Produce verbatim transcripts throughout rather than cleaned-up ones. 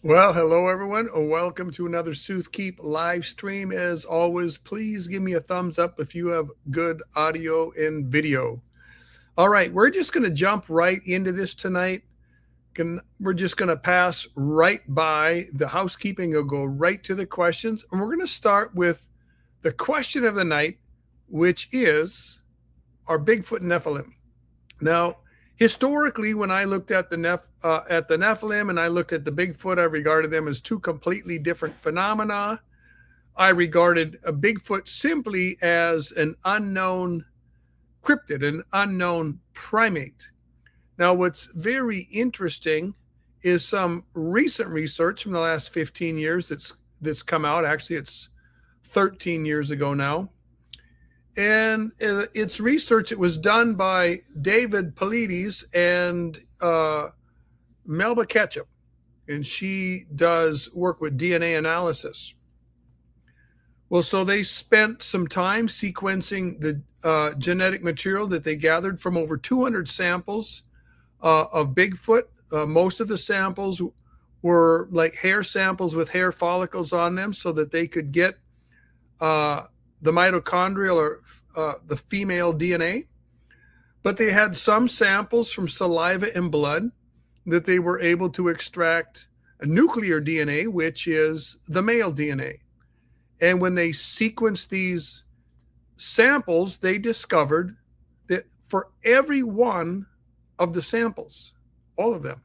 Well, hello everyone. Uh, Welcome to another Sooth Keep live stream. As always, please give me a thumbs up if you have good audio and video. All right, we're just going to jump right into this tonight. Can, we're just going to pass right by the housekeeping and go right to the questions. And we're going to start with the question of the night, which is, are Bigfoot Nephilim? Now, historically, when I looked at the Neph, uh, at the Nephilim and I looked at the Bigfoot, I regarded them as two completely different phenomena. I regarded a Bigfoot simply as an unknown cryptid, an unknown primate. Now, what's very interesting is some recent research from the last fifteen years that's that's come out. Actually, it's thirteen years ago now. And it's research. It was done by David Paulides and uh, Melba Ketchum, and she does work with D N A analysis. Well, so they spent some time sequencing the uh, genetic material that they gathered from over two hundred samples uh, of Bigfoot. Uh, most of the samples were like hair samples with hair follicles on them so that they could get uh, the mitochondrial or uh, the female D N A, but they had some samples from saliva and blood that they were able to extract a nuclear D N A, which is the male D N A. And when they sequenced these samples, they discovered that for every one of the samples, all of them,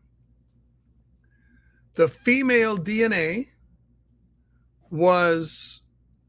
the female D N A was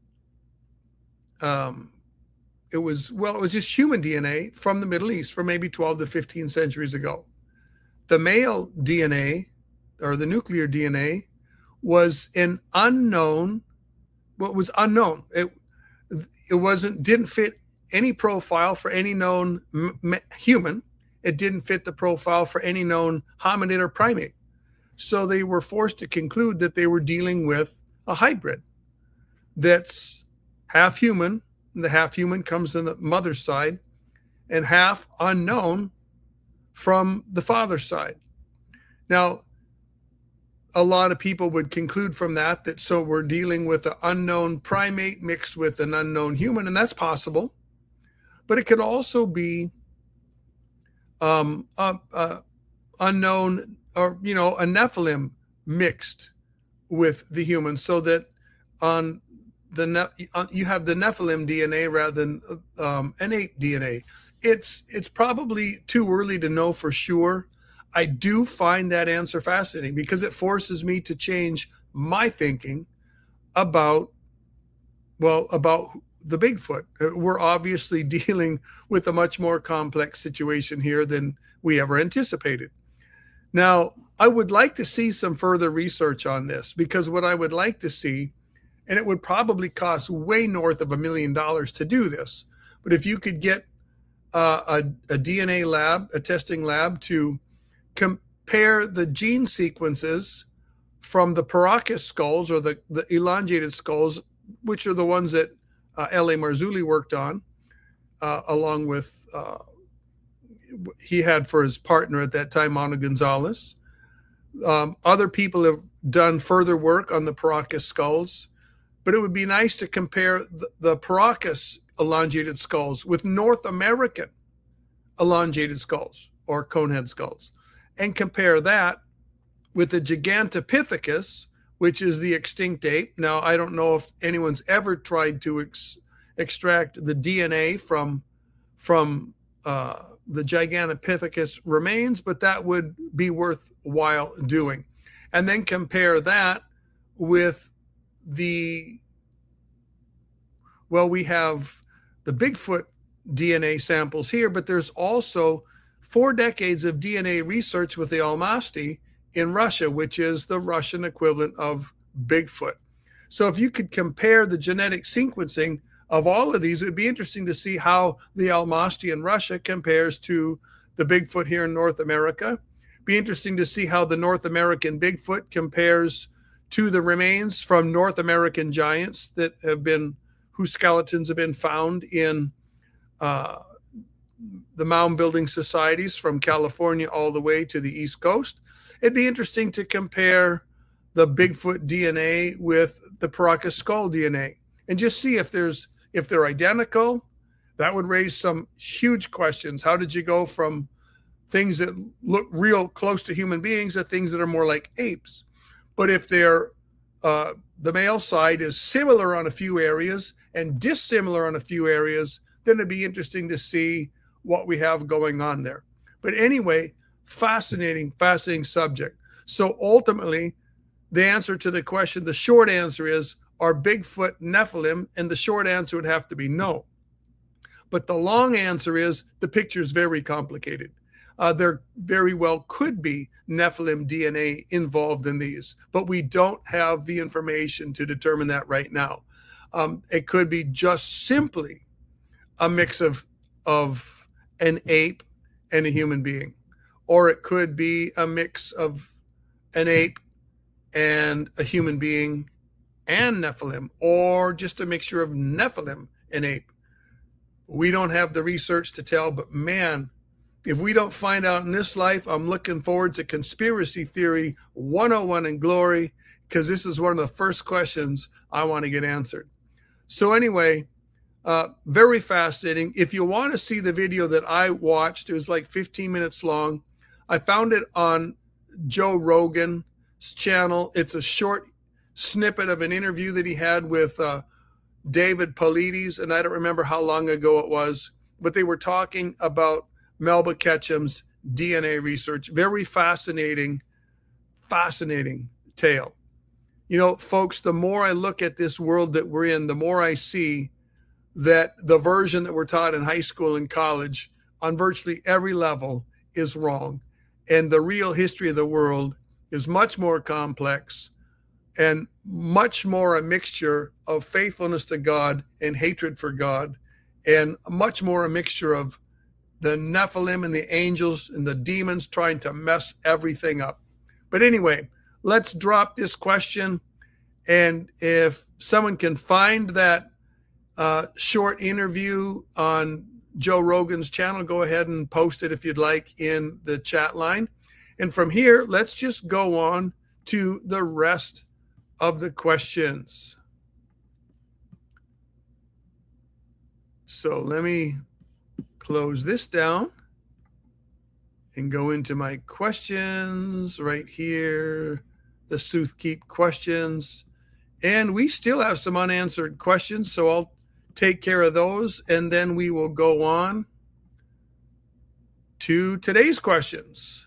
Um, it was, well, it was just human D N A from the Middle East from maybe twelve to fifteen centuries ago. The male D N A, or the nuclear D N A, was an unknown, what was unknown. It, it wasn't, didn't fit any profile for any known human. It didn't fit the profile for any known hominid or primate. So they were forced to conclude that they were dealing with a hybrid that's half human, and the half human comes on the mother's side, and half unknown from the father's side. Now, a lot of people would conclude from that that so we're dealing with an unknown primate mixed with an unknown human, and that's possible. But it could also be um, a, a unknown, or you know, a Nephilim mixed with the human, so that on the you have the Nephilim D N A rather than um, innate D N A. It's it's probably too early to know for sure. I do find that answer fascinating because it forces me to change my thinking about, well, about the Bigfoot. We're obviously dealing with a much more complex situation here than we ever anticipated. Now, I would like to see some further research on this, because what I would like to see, and it would probably cost way north of a million dollars to do this, but if you could get uh, a, a D N A lab, a testing lab, to compare the gene sequences from the Paracas skulls, or the, the elongated skulls, which are the ones that uh, L A Marzulli worked on, uh, along with, uh, he had for his partner at that time, Mano Gonzalez. Um, other people have done further work on the Paracas skulls, but it would be nice to compare the, the Paracas elongated skulls with North American elongated skulls or conehead skulls, and compare that with the Gigantopithecus, which is the extinct ape. Now, I don't know if anyone's ever tried to ex extract the D N A from, from uh, the Gigantopithecus remains, but that would be worthwhile doing. And then compare that with the, well, we have the Bigfoot D N A samples here, but there's also four decades of D N A research with the Almasty in Russia, which is the Russian equivalent of Bigfoot. So if you could compare the genetic sequencing of all of these, it would be interesting to see how the Almasty in Russia compares to the Bigfoot here in North America. Be interesting to see how the North American Bigfoot compares to the remains from North American giants that have been, whose skeletons have been found in uh, the mound building societies from California all the way to the East Coast. It'd be interesting to compare the Bigfoot D N A with the Paracas skull D N A and just see if there's if they're identical. That would raise some huge questions. How did you go from things that look real close to human beings to things that are more like apes? But if they're uh, the male side is similar on a few areas and dissimilar on a few areas, then it'd be interesting to see what we have going on there. But anyway, fascinating, fascinating subject. So ultimately, the answer to the question, the short answer is, are Bigfoot Nephilim? And the short answer would have to be no. But the long answer is the picture is very complicated. Uh, there very well could be Nephilim D N A involved in these, but we don't have the information to determine that right now. Um, it could be just simply a mix of, of an ape and a human being, or it could be a mix of an ape and a human being and Nephilim, or just a mixture of Nephilim and ape. We don't have the research to tell, but man, if we don't find out in this life, I'm looking forward to Conspiracy Theory one oh one in glory, because this is one of the first questions I want to get answered. So anyway, uh, very fascinating. If you want to see the video that I watched, it was like fifteen minutes long. I found it on Joe Rogan's channel. It's a short snippet of an interview that he had with uh, David Paulides, and I don't remember how long ago it was, but they were talking about Melba Ketchum's D N A research. Very fascinating, fascinating tale. You know, folks, the more I look at this world that we're in, the more I see that the version that we're taught in high school and college on virtually every level is wrong. And the real history of the world is much more complex and much more a mixture of faithfulness to God and hatred for God, and much more a mixture of the Nephilim and the angels and the demons trying to mess everything up. But anyway, let's drop this question. And if someone can find that uh, short interview on Joe Rogan's channel, go ahead and post it if you'd like in the chat line. And from here, let's just go on to the rest of the questions. So let me close this down and go into my questions right here, the Soothkeep questions. And we still have some unanswered questions, so I'll take care of those, and then we will go on to today's questions.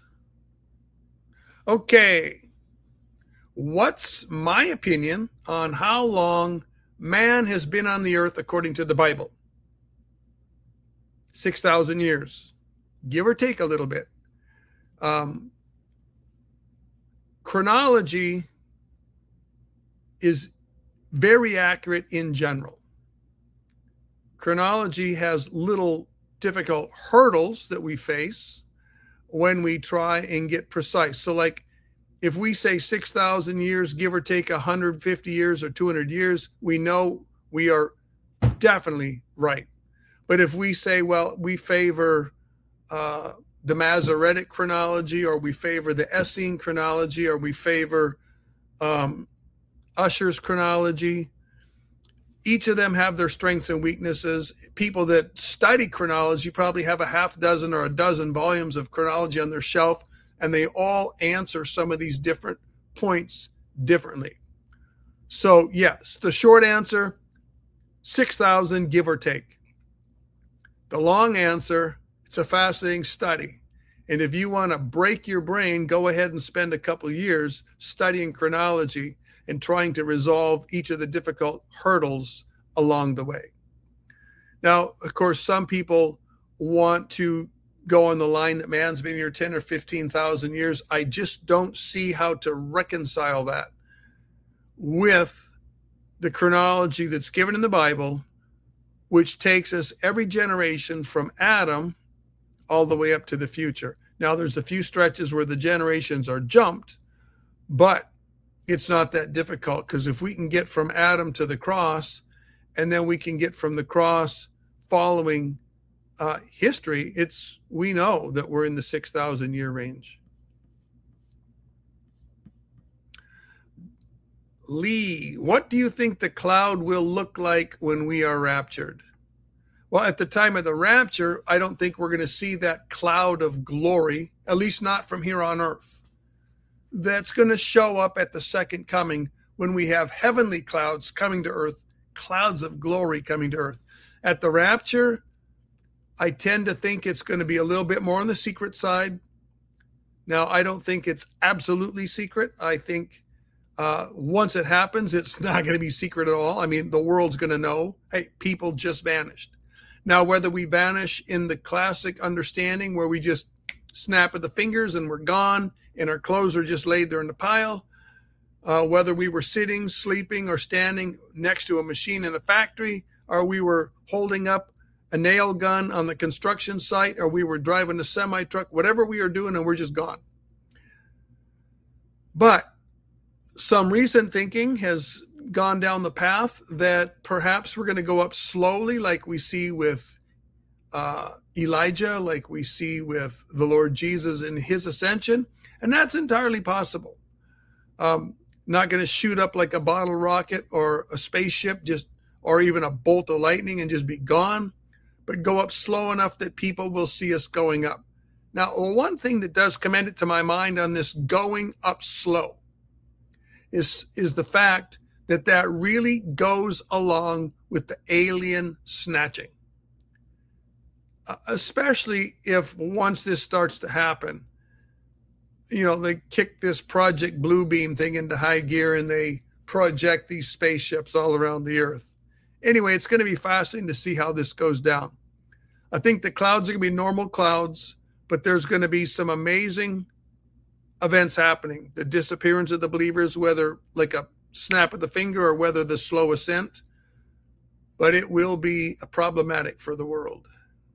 Okay. What's my opinion on how long man has been on the earth according to the Bible? six thousand years, give or take a little bit. Um, chronology is very accurate in general. Chronology has little difficult hurdles that we face when we try and get precise. So like if we say six thousand years, give or take one hundred fifty years or two hundred years, we know we are definitely right. But if we say, well, we favor uh, the Masoretic chronology, or we favor the Essene chronology, or we favor um, Ussher's chronology, each of them have their strengths and weaknesses. People that study chronology probably have a half dozen or a dozen volumes of chronology on their shelf, and they all answer some of these different points differently. So yes, the short answer, six thousand, give or take. The long answer, it's a fascinating study. And if you want to break your brain, go ahead and spend a couple of years studying chronology and trying to resolve each of the difficult hurdles along the way. Now, of course, some people want to go on the line that man's been here ten or fifteen thousand years. I just don't see how to reconcile that with the chronology that's given in the Bible, which takes us every generation from Adam all the way up to the future. Now, there's a few stretches where the generations are jumped, but it's not that difficult, because if we can get from Adam to the cross, and then we can get from the cross following uh, history, it's we know that we're in the six thousand year range. Lee, what do you think the cloud will look like when we are raptured? Well, at the time of the rapture, I don't think we're going to see that cloud of glory, at least not from here on earth. That's going to show up at the second coming when we have heavenly clouds coming to earth, clouds of glory coming to earth. At the rapture, I tend to think it's going to be a little bit more on the secret side. Now, I don't think it's absolutely secret. I think uh, once it happens, it's not going to be secret at all. I mean, the world's going to know, hey, people just vanished. Now, whether we vanish in the classic understanding where we just snap of the fingers and we're gone and our clothes are just laid there in the pile, uh, whether we were sitting, sleeping, or standing next to a machine in a factory, or we were holding up a nail gun on the construction site, or we were driving a semi truck, whatever we are doing, and we're just gone. But some recent thinking has gone down the path that perhaps we're going to go up slowly, like we see with uh, Elijah, like we see with the Lord Jesus in his ascension. And that's entirely possible. Um, not going to shoot up like a bottle rocket or a spaceship, just or even a bolt of lightning and just be gone, but go up slow enough that people will see us going up. Now, one thing that does commend it to my mind on this going up slow is, is the fact that that really goes along with the alien snatching. Uh, especially if once this starts to happen, you know, they kick this Project Bluebeam thing into high gear and they project these spaceships all around the earth. Anyway, it's going to be fascinating to see how this goes down. I think the clouds are going to be normal clouds, but there's going to be some amazing events happening. The disappearance of the believers, whether like a snap of the finger or whether the slow ascent, but it will be problematic for the world.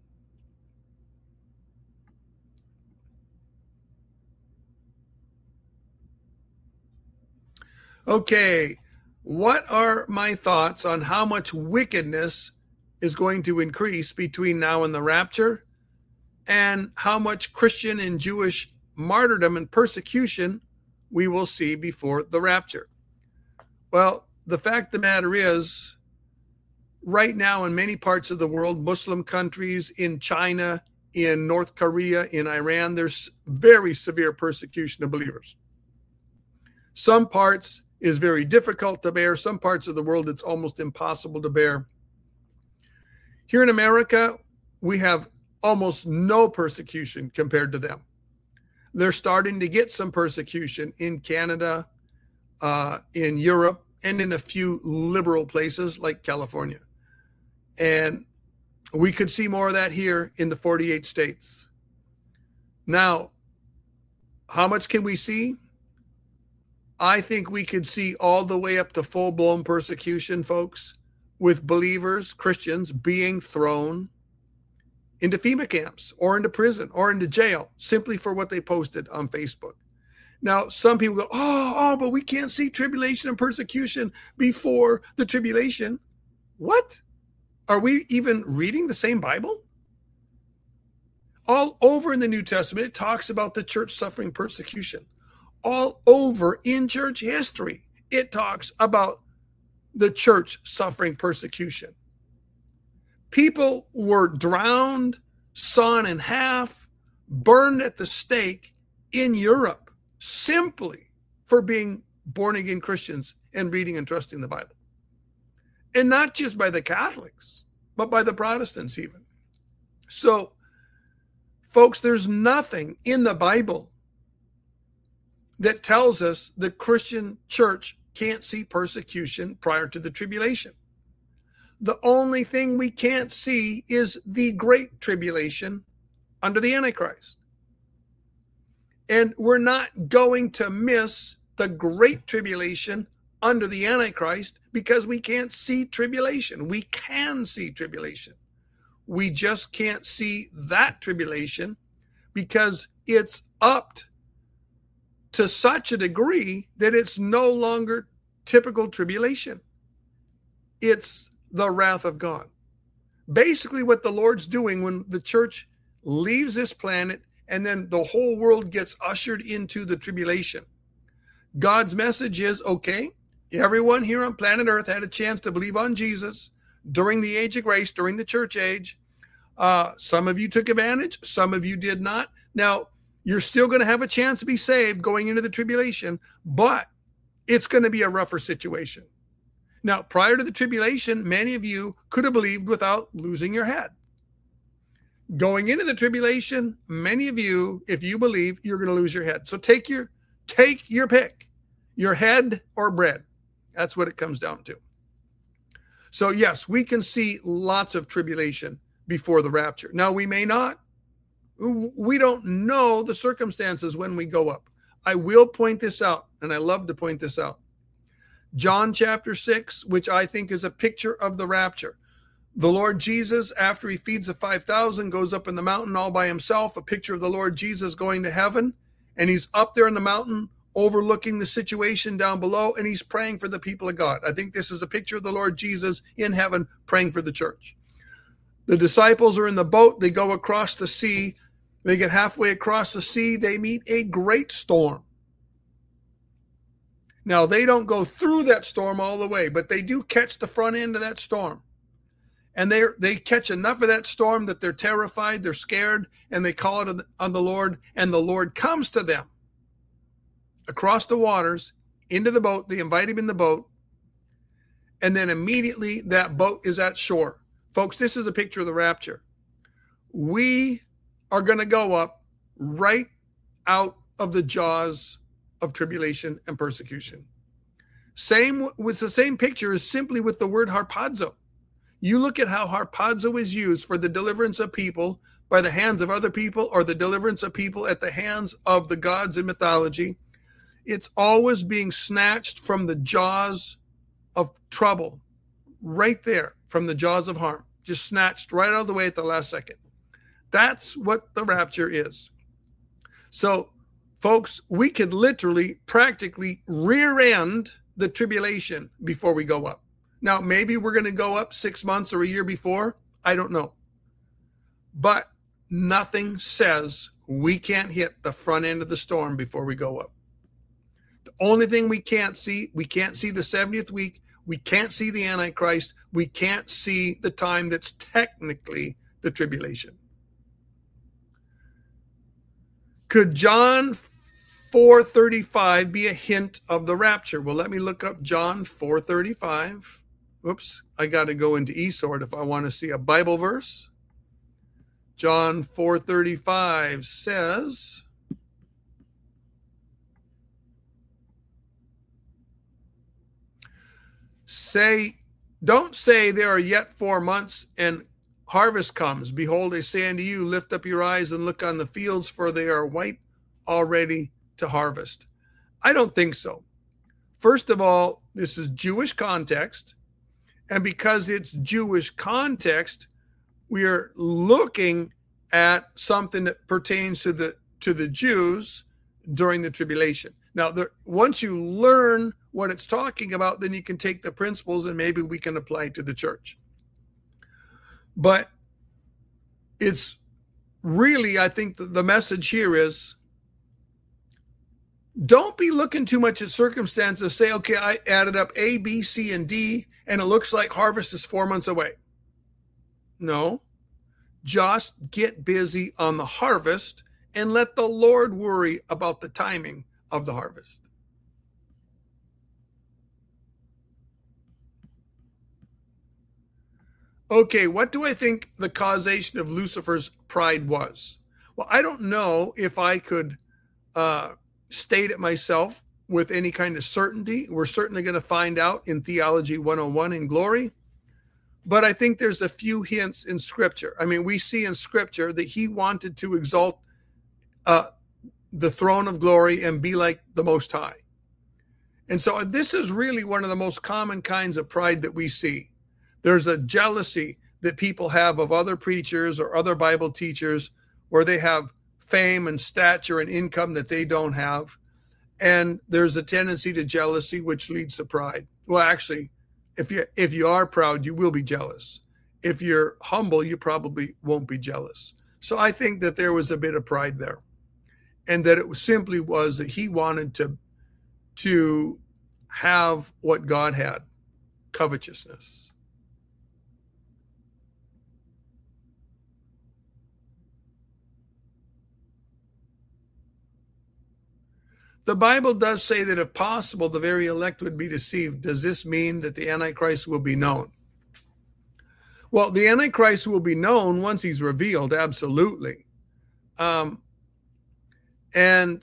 Okay, what are my thoughts on how much wickedness is going to increase between now and the rapture, and how much Christian and Jewish martyrdom and persecution we will see before the rapture? Well, the fact of the matter is, right now in many parts of the world, Muslim countries, in China, in North Korea, in Iran, there's very severe persecution of believers. Some parts is very difficult to bear. Some parts of the world, it's almost impossible to bear. Here in America, we have almost no persecution compared to them. They're starting to get some persecution in Canada, uh, in Europe, and in a few liberal places like California. And we could see more of that here in the forty-eight states. Now, how much can we see? I think we could see all the way up to full-blown persecution, folks, with believers, Christians, being thrown into FEMA camps or into prison or into jail simply for what they posted on Facebook. Now, some people go, oh, oh, but we can't see tribulation and persecution before the tribulation. What? Are we even reading the same Bible? All over in the New Testament, it talks about the church suffering persecution. All over in church history, it talks about the church suffering persecution. People were drowned, sawn in half, burned at the stake in Europe simply for being born again Christians and reading and trusting the Bible. And not just by the Catholics, but by the Protestants even. So, folks, there's nothing in the Bible that tells us the Christian church can't see persecution prior to the tribulation. The only thing we can't see is the great tribulation under the Antichrist. And we're not going to miss the great tribulation under the Antichrist because we can't see tribulation. We can see tribulation. We just can't see that tribulation because it's upped to such a degree that it's no longer typical tribulation. It's the wrath of God. Basically, what the Lord's doing when the church leaves this planet and then the whole world gets ushered into the tribulation. God's message is, okay, Everyone here on planet Earth had a chance to believe on Jesus during the age of grace, during the church age. Uh, some of you took advantage. Some of you did not. Now, you're still going to have a chance to be saved going into the tribulation, but it's going to be a rougher situation. Now, prior to the tribulation, many of you could have believed without losing your head. Going into the tribulation, many of you, if you believe, you're going to lose your head. So take your take your pick, your head or bread. That's what it comes down to. So yes, we can see lots of tribulation before the rapture. Now, we may not. We don't know the circumstances when we go up. I will point this out, and I love to point this out. John chapter six, which I think is a picture of the rapture. The Lord Jesus, after he feeds the five thousand, goes up in the mountain all by himself, a picture of the Lord Jesus going to heaven. And he's up there in the mountain overlooking the situation down below, and he's praying for the people of God. I think this is a picture of the Lord Jesus in heaven praying for the church. The disciples are in the boat. They go across the sea. They get halfway across the sea. They meet a great storm. Now, they don't go through that storm all the way, but they do catch the front end of that storm. And they they catch enough of that storm that they're terrified, they're scared, and they call it on the Lord, and the Lord comes to them across the waters into the boat. They invite him in the boat, and then immediately that boat is at shore. Folks, this is a picture of the rapture. We are going to go up right out of the jaws of tribulation and persecution. Same with the same picture is simply with the word harpazo. You look at how harpazo is used for the deliverance of people by the hands of other people, or the deliverance of people at the hands of the gods in mythology. It's always being snatched from the jaws of trouble, right there, from the jaws of harm, just snatched right out of the way at the last second. That's what the rapture is. So, folks, we could literally, practically rear end the tribulation before we go up. Now, maybe we're going to go up six months or a year before. I don't know. But nothing says we can't hit the front end of the storm before we go up. The only thing we can't see, we can't see the seventieth week. We can't see the Antichrist. We can't see the time that's technically the tribulation. Could John four thirty-five be a hint of the rapture? Well, let me look up John four thirty-five. Oops, I got to go into eSword if I want to see a Bible verse. John four thirty-five says, say, don't say there are yet four months and harvest comes. Behold, I say unto you, lift up your eyes and look on the fields, for they are white already to harvest. I don't think so. First of all, this is Jewish context. And because it's Jewish context, we are looking at something that pertains to the to the Jews during the tribulation. Now, there, once you learn what it's talking about, then you can take the principles and maybe we can apply it to the church. But it's really, I think the message here is, don't be looking too much at circumstances. Say, okay, I added up A, B, C, and D, and it looks like harvest is four months away. No, just get busy on the harvest and let the Lord worry about the timing of the harvest. Okay, what do I think the causation of Lucifer's pride was? Well, I don't know if I could uh, state it myself with any kind of certainty. We're certainly going to find out in Theology one oh one in Glory. But I think there's a few hints in Scripture. I mean, we see in Scripture that he wanted to exalt uh, the throne of glory and be like the Most High. And so this is really one of the most common kinds of pride that we see. There's a jealousy that people have of other preachers or other Bible teachers where they have fame and stature and income that they don't have. And there's a tendency to jealousy, which leads to pride. Well, actually, if you if you are proud, you will be jealous. If you're humble, you probably won't be jealous. So I think that there was a bit of pride there. And that it was simply was that he wanted to, to have what God had, covetousness. The Bible does say that if possible, the very elect would be deceived. Does this mean that the Antichrist will be known? Well, the Antichrist will be known once he's revealed, absolutely. Um, and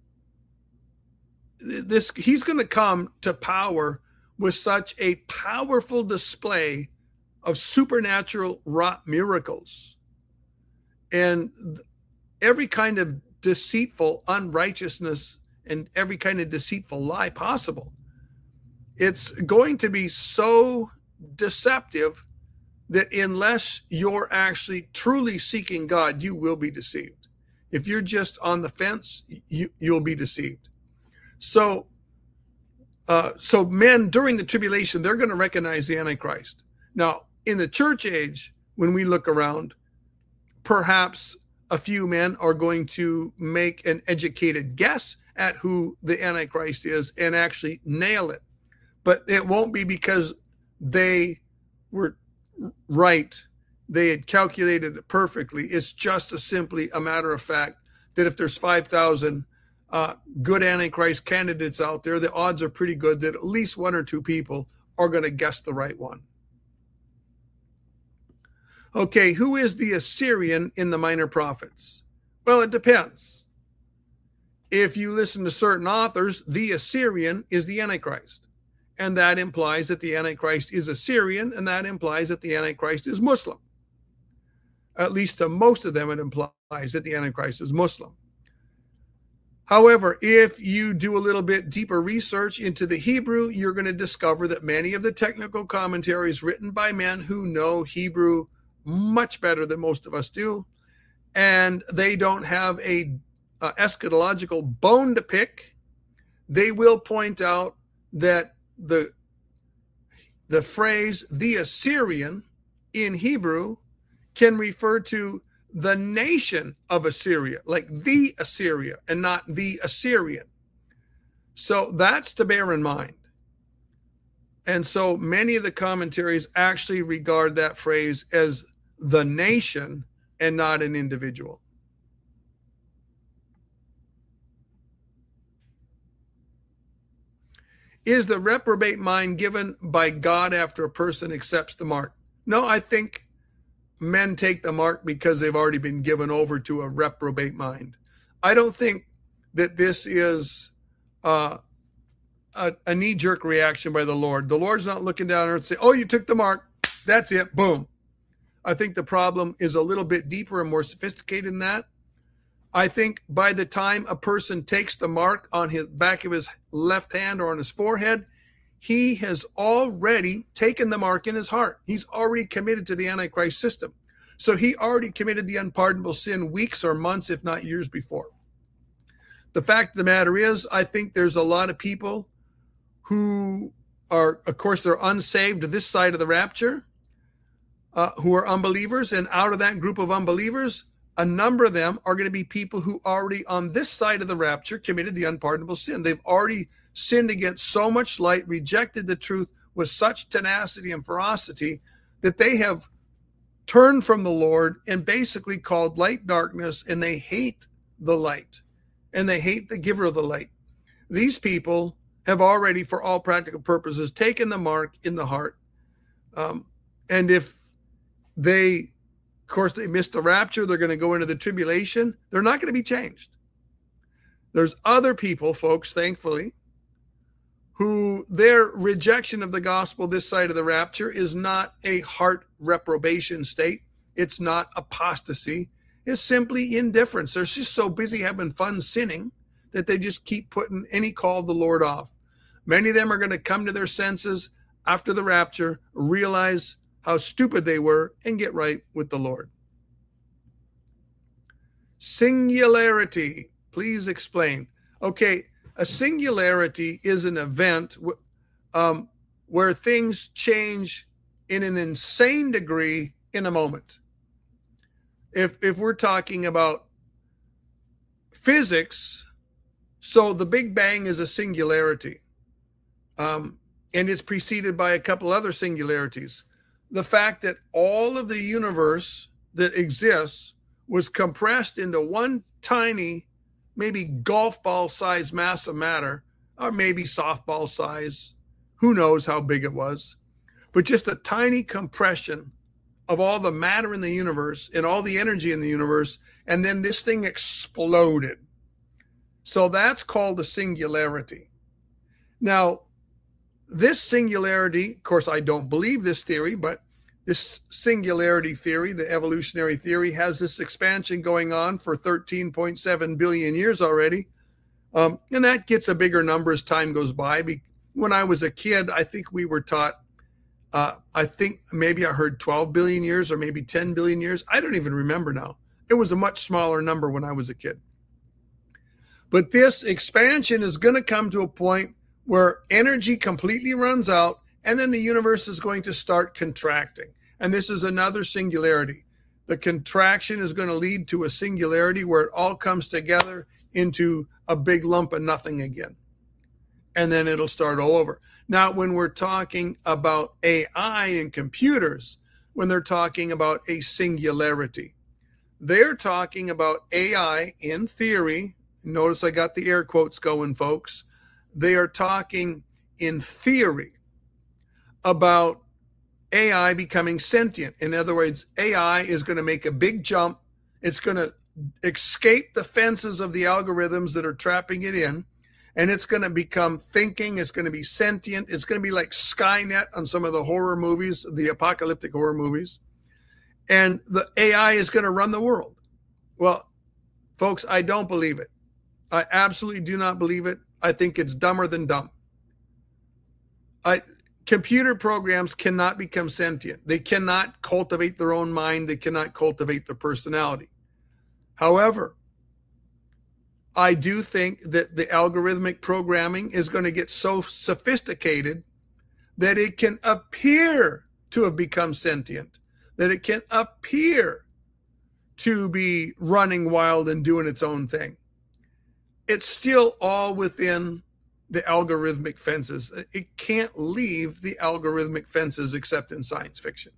this he's going to come to power with such a powerful display of supernatural wrought miracles and every kind of deceitful unrighteousness and every kind of deceitful lie possible. It's going to be so deceptive that unless you're actually truly seeking God, you will be deceived. If you're just on the fence, you, you'll be deceived. So, uh, so men during the tribulation, they're going to recognize the Antichrist. Now, in the church age, when we look around, perhaps a few men are going to make an educated guess at who the Antichrist is and actually nail it. But it won't be because they were right. They had calculated it perfectly. It's just a simply a matter of fact that if there's five thousand uh, good Antichrist candidates out there, the odds are pretty good that at least one or two people are going to guess the right one. Okay, who is the Assyrian in the Minor Prophets? Well, it depends. If you listen to certain authors, the Assyrian is the Antichrist. And that implies that the Antichrist is Assyrian, and that implies that the Antichrist is Muslim. At least to most of them, it implies that the Antichrist is Muslim. However, if you do a little bit deeper research into the Hebrew, you're going to discover that many of the technical commentaries written by men who know Hebrew much better than most of us do, and they don't have a uh, eschatological bone to pick, they will point out that the the phrase the Assyrian in Hebrew can refer to the nation of Assyria, like the Assyria and not the Assyrian. So that's to bear in mind. And so many of the commentaries actually regard that phrase as the nation and not an individual. Is the reprobate mind given by God after a person accepts the mark? No, I think men take the mark because they've already been given over to a reprobate mind. I don't think that this is uh, a, a knee-jerk reaction by the Lord. The Lord's not looking down and saying, oh, you took the mark. That's it. Boom. I think the problem is a little bit deeper and more sophisticated than that. I think by the time a person takes the mark on his back of his left hand or on his forehead, he has already taken the mark in his heart. He's already committed to the Antichrist system. So he already committed the unpardonable sin weeks or months, if not years before. The fact of the matter is, I think there's a lot of people who are, of course, they're unsaved this side of the rapture, uh, who are unbelievers. And out of that group of unbelievers, a number of them are going to be people who already on this side of the rapture committed the unpardonable sin. They've already sinned against so much light, rejected the truth with such tenacity and ferocity that they have turned from the Lord and basically called light darkness, and they hate the light and they hate the giver of the light. These people have already, for all practical purposes, taken the mark in the heart. Um, and if they, of course, they missed the rapture, they're going to go into the tribulation, they're not going to be changed. There's other people, folks, thankfully, who their rejection of the gospel this side of the rapture is not a heart reprobation state. It's not apostasy. It's simply indifference. They're just so busy having fun sinning that they just keep putting any call of the Lord off. Many of them are going to come to their senses after the rapture, realize how stupid they were, and get right with the Lord. Singularity. Please explain. Okay. A singularity is an event um, where things change in an insane degree in a moment. If, if we're talking about physics, so the Big Bang is a singularity. Um, and it's preceded by a couple other singularities. The fact that all of the universe that exists was compressed into one tiny, maybe golf ball size mass of matter, or maybe softball size. Who knows how big it was? But just a tiny compression of all the matter in the universe and all the energy in the universe. And then this thing exploded. So that's called a singularity. Now, this singularity, of course, I don't believe this theory, but this singularity theory, the evolutionary theory, has this expansion going on for thirteen point seven billion years already. Um, and that gets a bigger number as time goes by. When I was a kid, I think we were taught, uh, I think maybe I heard twelve billion years or maybe ten billion years. I don't even remember now. It was a much smaller number when I was a kid. But this expansion is going to come to a point where energy completely runs out, and then the universe is going to start contracting. And this is another singularity. The contraction is going to lead to a singularity where it all comes together into a big lump of nothing again. And then it'll start all over. Now, when we're talking about A I and computers, when they're talking about a singularity, they're talking about A I in theory. Notice I got the air quotes going, folks. They are talking in theory about A I becoming sentient. In other words, A I is going to make a big jump. It's going to escape the fences of the algorithms that are trapping it in, and it's going to become thinking. It's going to be sentient. It's going to be like Skynet on some of the horror movies, the apocalyptic horror movies. And the A I is going to run the world. Well, folks, I don't believe it. I absolutely do not believe it. I think it's dumber than dumb. I, computer programs cannot become sentient. They cannot cultivate their own mind. They cannot cultivate their personality. However, I do think that the algorithmic programming is going to get so sophisticated that it can appear to have become sentient, that it can appear to be running wild and doing its own thing. It's still all within the algorithmic fences. It can't leave the algorithmic fences except in science fiction.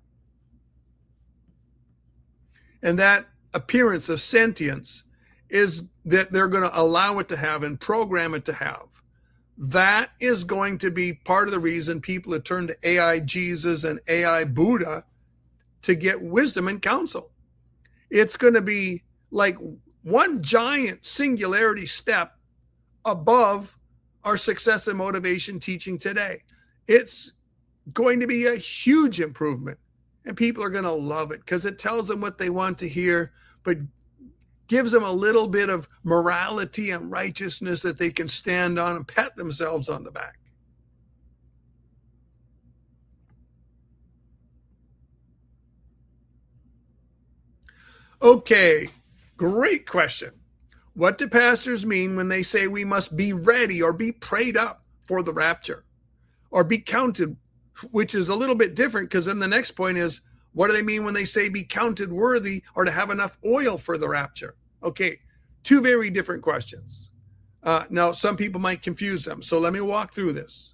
And that appearance of sentience is that they're going to allow it to have and program it to have. That is going to be part of the reason people have turned to A I Jesus and A I Buddha to get wisdom and counsel. It's going to be like one giant singularity step above our success and motivation teaching today. It's going to be a huge improvement, and people are going to love it because it tells them what they want to hear, but gives them a little bit of morality and righteousness that they can stand on and pat themselves on the back. Okay, great question. What do pastors mean when they say we must be ready or be prayed up for the rapture or be counted, which is a little bit different because then the next point is, what do they mean when they say be counted worthy or to have enough oil for the rapture? Okay, two very different questions. Uh, now, some people might confuse them, so let me walk through this.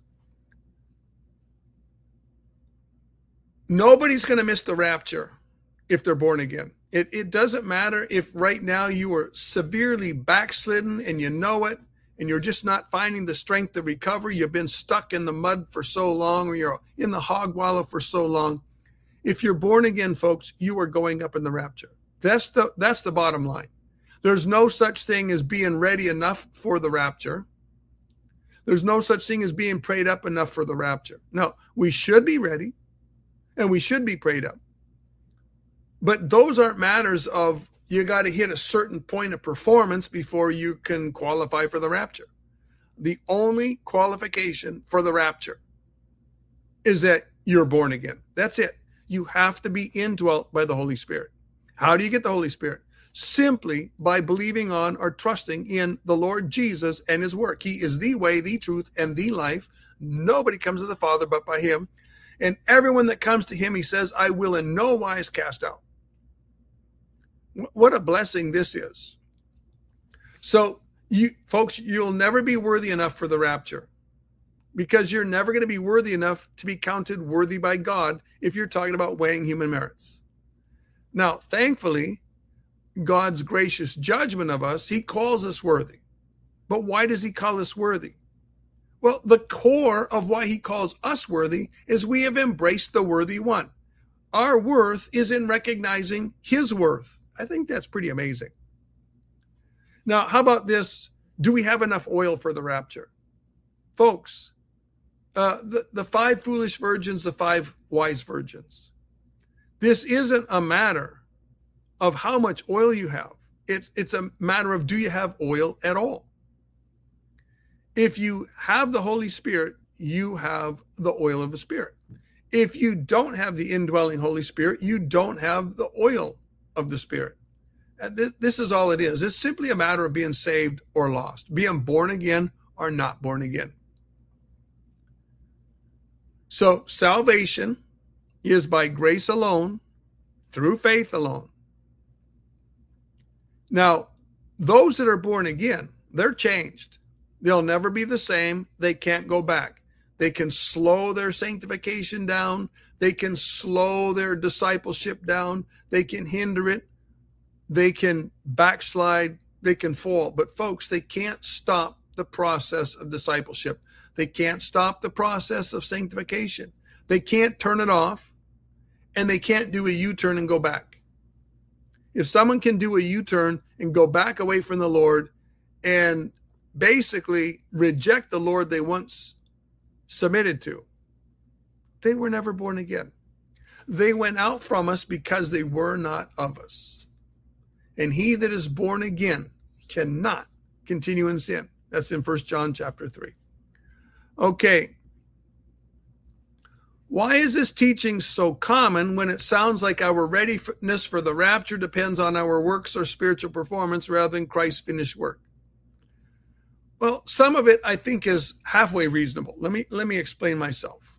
Nobody's going to miss the rapture if they're born again. It, it doesn't matter if right now you are severely backslidden and you know it, and you're just not finding the strength to recover. You've been stuck in the mud for so long, or you're in the hog wallow for so long. If you're born again, folks, you are going up in the rapture. That's the, that's the bottom line. There's no such thing as being ready enough for the rapture. There's no such thing as being prayed up enough for the rapture. No, we should be ready and we should be prayed up. But those aren't matters of you got to hit a certain point of performance before you can qualify for the rapture. The only qualification for the rapture is that you're born again. That's it. You have to be indwelt by the Holy Spirit. How do you get the Holy Spirit? Simply by believing on or trusting in the Lord Jesus and his work. He is the way, the truth, and the life. Nobody comes to the Father but by him. And everyone that comes to him, he says, I will in no wise cast out. What a blessing this is. So, you folks, you'll never be worthy enough for the rapture. because you're never going to be worthy enough to be counted worthy by God if you're talking about weighing human merits. Now, thankfully, God's gracious judgment of us, he calls us worthy. But why does he call us worthy? Well, the core of why he calls us worthy is we have embraced the worthy one. Our worth is in recognizing his worth. I think that's pretty amazing. Now, how about this? Do we have enough oil for the rapture? Folks, uh, the, the five foolish virgins, the five wise virgins. This isn't a matter of how much oil you have. It's, it's a matter of, do you have oil at all? If you have the Holy Spirit, you have the oil of the Spirit. If you don't have the indwelling Holy Spirit, you don't have the oil of the Spirit. This, this is all it is. It's simply a matter of being saved or lost, being born again or not born again. So salvation is by grace alone, through faith alone. Now, those that are born again, they're changed. They'll never be the same. They can't go back. They can slow their sanctification down. They can slow their discipleship down. They can hinder it. They can backslide. They can fall. But folks, they can't stop the process of discipleship. They can't stop the process of sanctification. They can't turn it off, and they can't do a U-turn and go back. If someone can do a U-turn and go back away from the Lord and basically reject the Lord they once submitted to, they were never born again. They went out from us because they were not of us. And he that is born again cannot continue in sin. That's in First John chapter three. Okay. Why is this teaching so common when it sounds like our readiness for the rapture depends on our works or spiritual performance rather than Christ's finished work? Well, some of it I think is halfway reasonable. Let me, let me explain myself.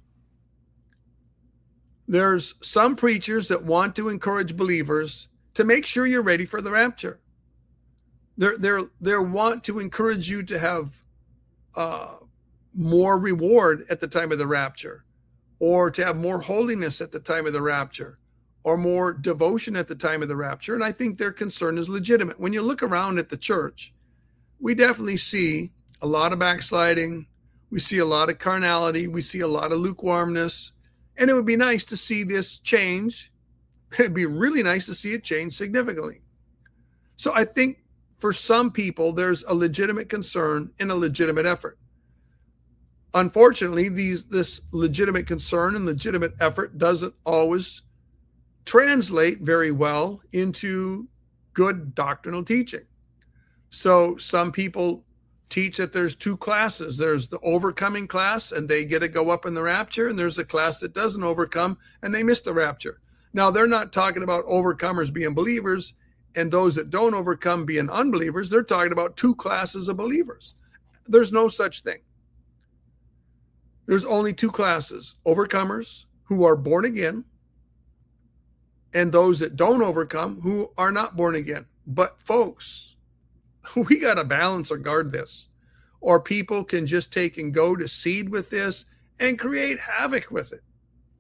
There's some preachers that want to encourage believers to make sure you're ready for the rapture. They're, they're, they want to encourage you to have uh, more reward at the time of the rapture, or to have more holiness at the time of the rapture, or more devotion at the time of the rapture. And I think their concern is legitimate. When you look around at the church, we definitely see a lot of backsliding. We see a lot of carnality. We see a lot of lukewarmness. And it would be nice to see this change. It'd be really nice to see it change significantly. So I think for some people, there's a legitimate concern and a legitimate effort. Unfortunately, these, this legitimate concern and legitimate effort doesn't always translate very well into good doctrinal teaching. So some people teach that there's two classes. There's the overcoming class, and they get to go up in the rapture, and there's a class that doesn't overcome, and they miss the rapture. Now, they're not talking about overcomers being believers and those that don't overcome being unbelievers. They're talking about two classes of believers. There's no such thing. There's only two classes: overcomers who are born again, and those that don't overcome who are not born again. But folks, we got to balance or guard this, or people can just take and go to seed with this and create havoc with it.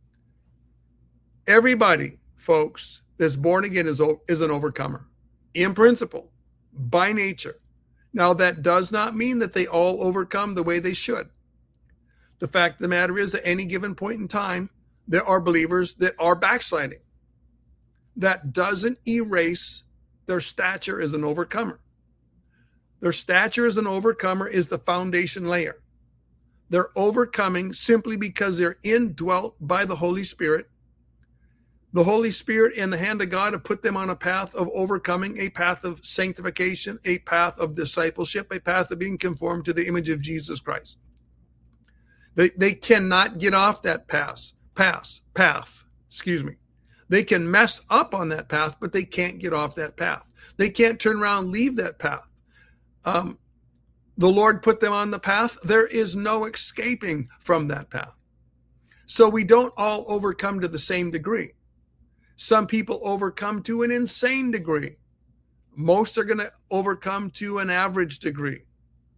Everybody, folks, that's born again is, is an overcomer in principle, by nature. Now, that does not mean that they all overcome the way they should. The fact of the matter is, at any given point in time, there are believers that are backsliding. That doesn't erase their stature as an overcomer. Their stature as an overcomer is the foundation layer. They're overcoming simply because they're indwelt by the Holy Spirit. The Holy Spirit and the hand of God have put them on a path of overcoming, a path of sanctification, a path of discipleship, a path of being conformed to the image of Jesus Christ. They, they cannot get off that path, path, path, excuse me. They can mess up on that path, but they can't get off that path. They can't turn around and leave that path. Um, the Lord put them on the path. There is no escaping from that path. So we don't all overcome to the same degree. Some people overcome to an insane degree. Most are going to overcome to an average degree.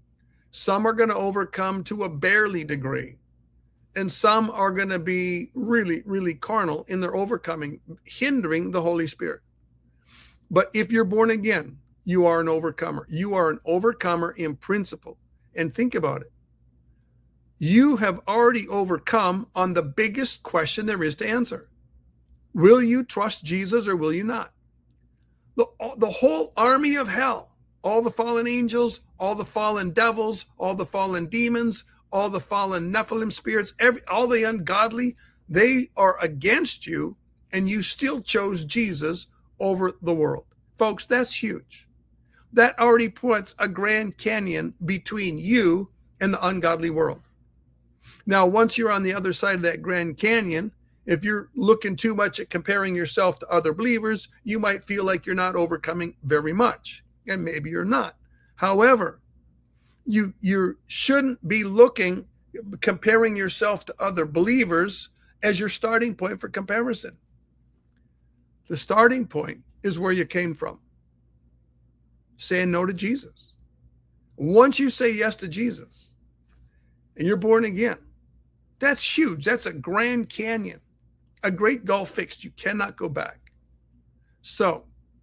Some are going to overcome to a barely degree. And some are going to be really, really carnal in their overcoming, hindering the Holy Spirit. But if you're born again, you are an overcomer. You are an overcomer in principle. And think about it. You have already overcome on the biggest question there is to answer. Will you trust Jesus or will you not? The, the whole army of hell, all the fallen angels, all the fallen devils, all the fallen demons, all the fallen Nephilim spirits, every, all the ungodly, they are against you, and you still chose Jesus over the world. Folks, that's huge. That already puts a Grand Canyon between you and the ungodly world. Now, once you're on the other side of that Grand Canyon, if you're looking too much at comparing yourself to other believers, you might feel like you're not overcoming very much, and maybe you're not. However, you you shouldn't be looking, comparing yourself to other believers as your starting point for comparison. The starting point is where you came from, saying no to Jesus. Once you say yes to Jesus and you're born again, that's huge. That's a Grand Canyon, a great gulf fixed. You cannot go back. So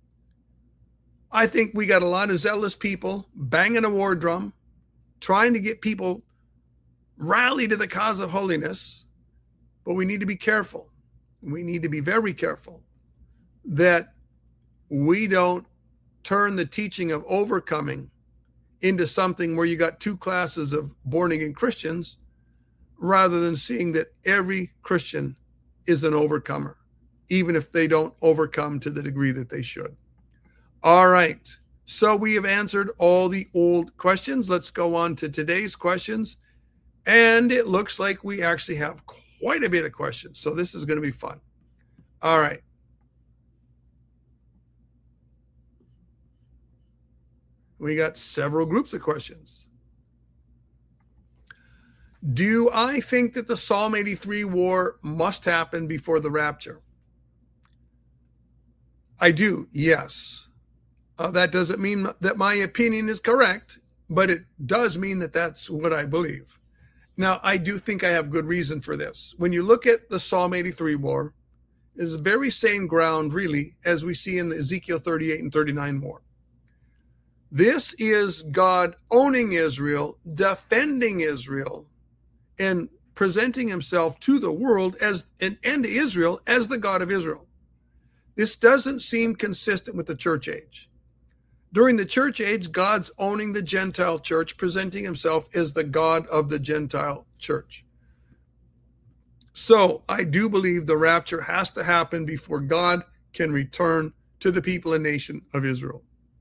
I think we got a lot of zealous people banging a war drum, trying to get people rally to the cause of holiness. But we need to be careful. We need to be very careful that we don't turn the teaching of overcoming into something where you got two classes of born again Christians, rather than seeing that every Christian is an overcomer, even if they don't overcome to the degree that they should. All right. So we have answered all the old questions. Let's go on to today's questions. And it looks like we actually have quite a bit of questions. So this is going to be fun. All right. We got several groups of questions. Do I think that the Psalm eighty-three war must happen before the rapture? I do, yes. Uh, that doesn't mean that my opinion is correct, but it does mean that that's what I believe. Now, I do think I have good reason for this. When you look at the Psalm eighty-three war, it's the very same ground, really, as we see in the Ezekiel thirty-eight and thirty-nine war. This is God owning Israel, defending Israel, and presenting himself to the world as and, and to Israel as the God of Israel. This doesn't seem consistent with the church age. During the church age, God's owning the Gentile church, presenting himself as the God of the Gentile church. So I do believe the rapture has to happen before God can return to the people and nation of Israel.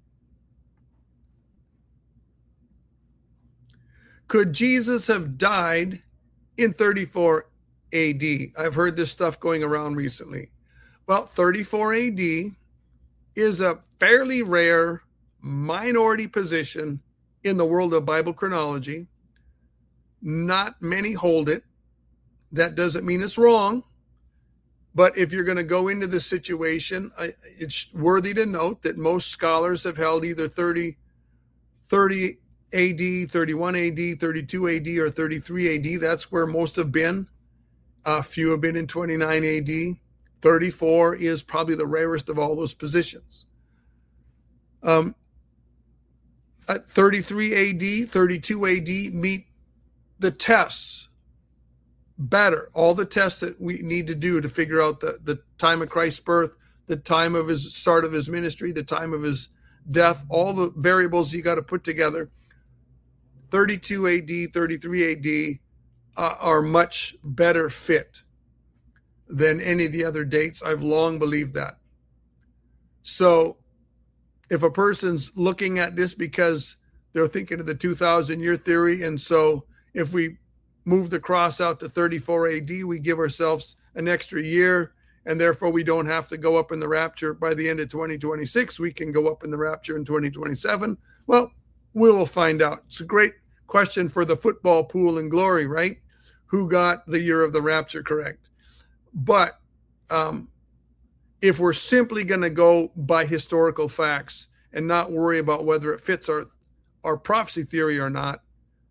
Could Jesus have died in thirty-four A D? I've heard this stuff going around recently. Well, thirty-four A D is a fairly rare minority position in the world of Bible chronology. Not many hold it. That doesn't mean it's wrong. But if you're going to go into this situation, it's worthy to note that most scholars have held either thirty, thirty A D, thirty-one A D, thirty-two A D, or thirty-three A D. That's where most have been. A few have been in twenty-nine A D. thirty-four is probably the rarest of all those positions. Um, at thirty-three A D, thirty-two A D meet the tests better. All the tests that we need to do to figure out the, the time of Christ's birth, the time of his start of his ministry, the time of his death, all the variables you got to put together. thirty-two A D, thirty-three A D uh, are much better fit than any of the other dates. I've long believed that. So if a person's looking at this because they're thinking of the two thousand year theory, and so if we move the cross out to thirty-four A D, we give ourselves an extra year, and therefore we don't have to go up in the rapture by the end of twenty twenty-six. We can go up in the rapture in twenty twenty-seven. Well, we will find out. It's a great question for the football pool and glory, right? Who got the year of the rapture correct? But um, if we're simply going to go by historical facts and not worry about whether it fits our, our prophecy theory or not,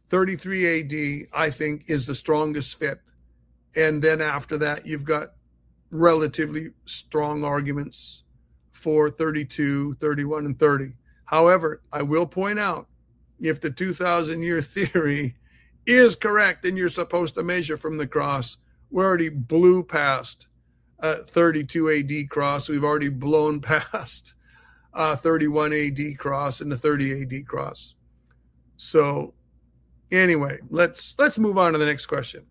thirty-three A D, I think, is the strongest fit. And then after that, you've got relatively strong arguments for thirty-two, thirty-one, and thirty. However, I will point out, if the two thousand year theory is correct and you're supposed to measure from the cross, we already blew past uh, thirty-two A D cross. We've already blown past uh, thirty-one A D cross and the thirty A D cross. So anyway, let's let's move on to the next question.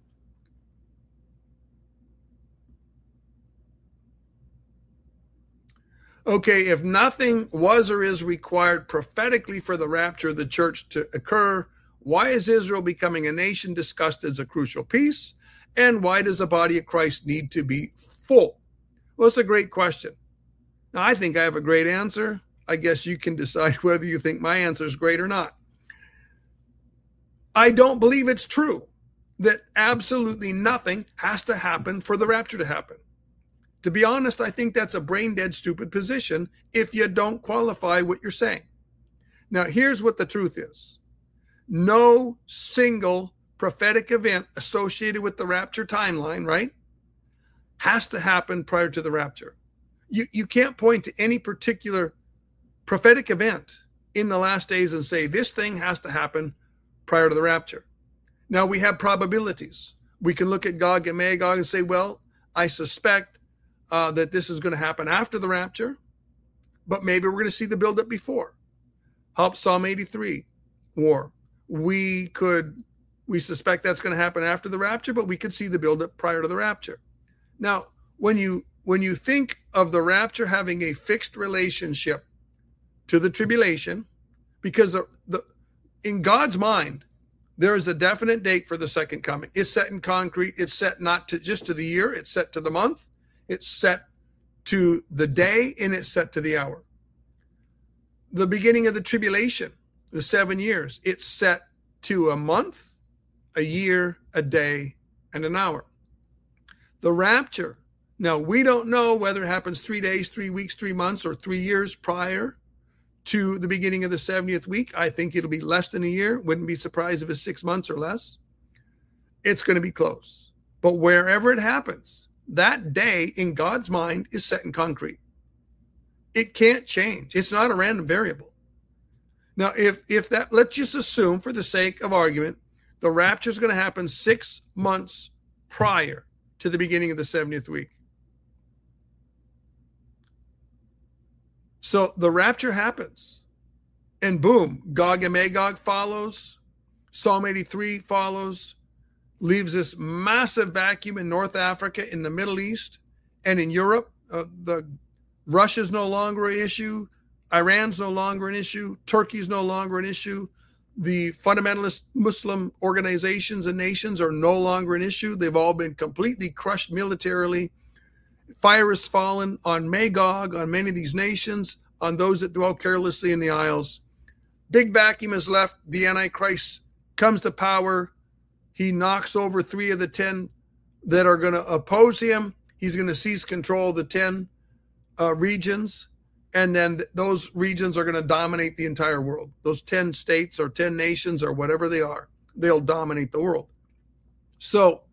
Okay, if nothing was or is required prophetically for the rapture of the church to occur, why is Israel becoming a nation discussed as a crucial piece? And why does the body of Christ need to be full? Well, it's a great question. Now, I think I have a great answer. I guess you can decide whether you think my answer is great or not. I don't believe it's true that absolutely nothing has to happen for the rapture to happen. To be honest, I think that's a brain-dead, stupid position if you don't qualify what you're saying. Now, here's what the truth is. No single prophetic event associated with the rapture timeline, right, has to happen prior to the rapture. You, you can't point to any particular prophetic event in the last days and say this thing has to happen prior to the rapture. Now, we have probabilities. We can look at Gog and Magog and say, well, I suspect Uh, that this is going to happen after the rapture, but maybe we're going to see the buildup before. Help Psalm eighty-three, war. We could, we suspect that's going to happen after the rapture, but we could see the buildup prior to the rapture. Now, when you when you think of the rapture having a fixed relationship to the tribulation, because the, the in God's mind, there is a definite date for the second coming. It's set in concrete. It's set not to just to the year. It's set to the month. It's set to the day, and it's set to the hour. The beginning of the tribulation, the seven years, it's set to a month, a year, a day, and an hour. The rapture, now we don't know whether it happens three days, three weeks, three months, or three years prior to the beginning of the seventieth week. I think it'll be less than a year. Wouldn't be surprised if it's six months or less. It's going to be close. But wherever it happens, that day in God's mind is set in concrete. It can't change. It's not a random variable. Now, if if that, let's just assume for the sake of argument, the rapture is going to happen six months prior to the beginning of the seventieth week. So the rapture happens, and boom, Gog and Magog follows, Psalm eighty-three follows, leaves this massive vacuum in North Africa, in the Middle East, and in Europe. Uh, the Russia's no longer an issue. Iran's no longer an issue. Turkey's no longer an issue. The fundamentalist Muslim organizations and nations are no longer an issue. They've all been completely crushed militarily. Fire has fallen on Magog, on many of these nations, on those that dwell carelessly in the isles. Big vacuum is left. The Antichrist comes to power. He knocks over three of the ten that are going to oppose him. He's going to seize control of the ten uh, regions. And then th- those regions are going to dominate the entire world. Those ten states or ten nations or whatever they are, they'll dominate the world. So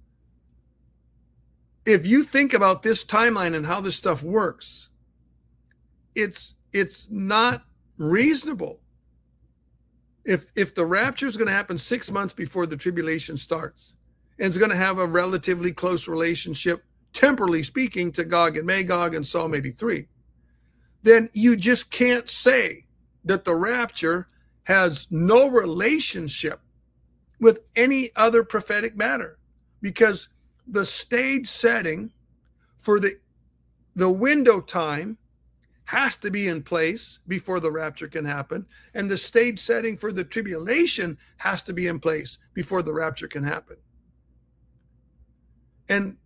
if you think about this timeline and how this stuff works, it's it's not reasonable. If if the rapture is going to happen six months before the tribulation starts, and it's going to have a relatively close relationship, temporally speaking, to Gog and Magog and Psalm eighty-three, then you just can't say that the rapture has no relationship with any other prophetic matter, because the stage setting for the the window time has to be in place before the rapture can happen, and the stage setting for the tribulation has to be in place before the rapture can happen. And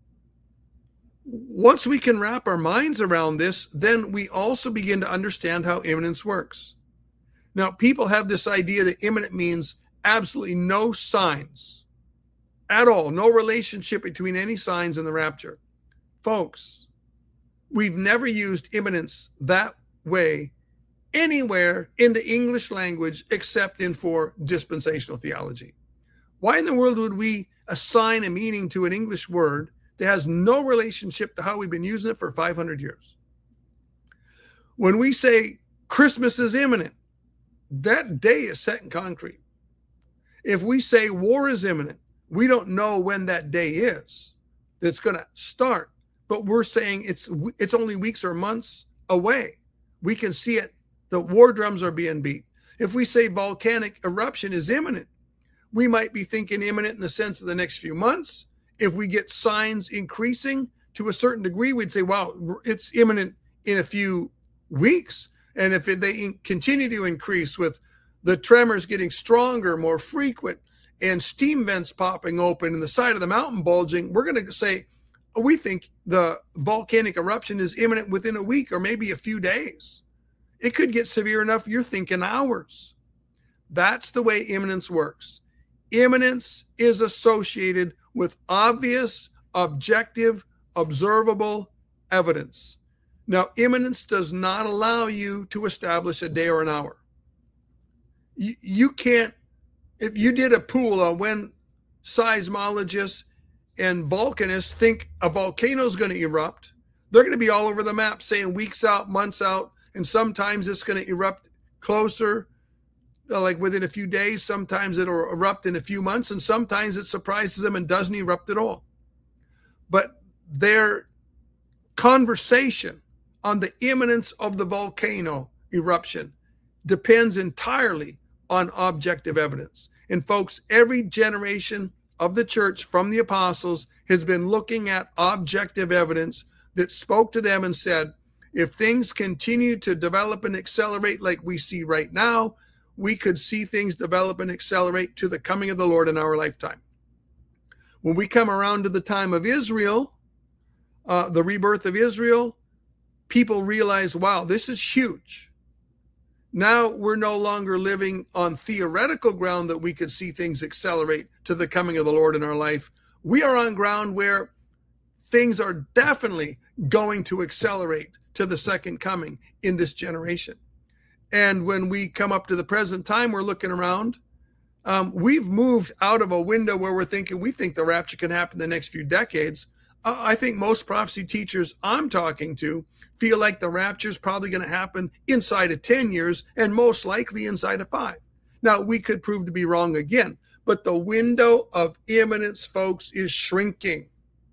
once we can wrap our minds around this, then we also begin to understand how imminence works. Now, people have this idea that imminent means absolutely no signs at all, no relationship between any signs and the rapture. Folks, we've never used imminence that way anywhere in the English language except in for dispensational theology. Why in the world would we assign a meaning to an English word that has no relationship to how we've been using it for five hundred years? When we say Christmas is imminent, that day is set in concrete. If we say war is imminent, we don't know when that day is that's going to start, but we're saying it's it's only weeks or months away. We can see it. The war drums are being beat. If we say volcanic eruption is imminent, we might be thinking imminent in the sense of the next few months. If we get signs increasing to a certain degree, we'd say, wow, it's imminent in a few weeks. And if they continue to increase with the tremors getting stronger, more frequent, and steam vents popping open and the side of the mountain bulging, we're going to say, we think the volcanic eruption is imminent within a week or maybe a few days. It could get severe enough you're thinking hours. That's the way imminence works. Imminence is associated with obvious, objective, observable evidence. Now, imminence does not allow you to establish a day or an hour. You, you can't, if you did a pool on when seismologists and volcanists think a volcano is going to erupt, they're going to be all over the map saying weeks out, months out, and sometimes it's going to erupt closer, like within a few days. Sometimes it'll erupt in a few months, and sometimes it surprises them and doesn't erupt at all. But their conversation on the imminence of the volcano eruption depends entirely on objective evidence. And folks, every generation of the church from the apostles has been looking at objective evidence that spoke to them and said, if things continue to develop and accelerate like we see right now, we could see things develop and accelerate to the coming of the Lord in our lifetime. When we come around to the time of Israel, uh, the rebirth of Israel, people realize, wow, this is huge. Now we're no longer living on theoretical ground that we could see things accelerate to the coming of the Lord in our life. We are on ground where things are definitely going to accelerate to the second coming in this generation. And when we come up to the present time, we're looking around. Um, we've moved out of a window where we're thinking, we think the rapture can happen in the next few decades. Uh, I think most prophecy teachers I'm talking to feel like the rapture is probably going to happen inside of ten years and most likely inside of five. Now, we could prove to be wrong again, but the window of imminence, folks, is shrinking.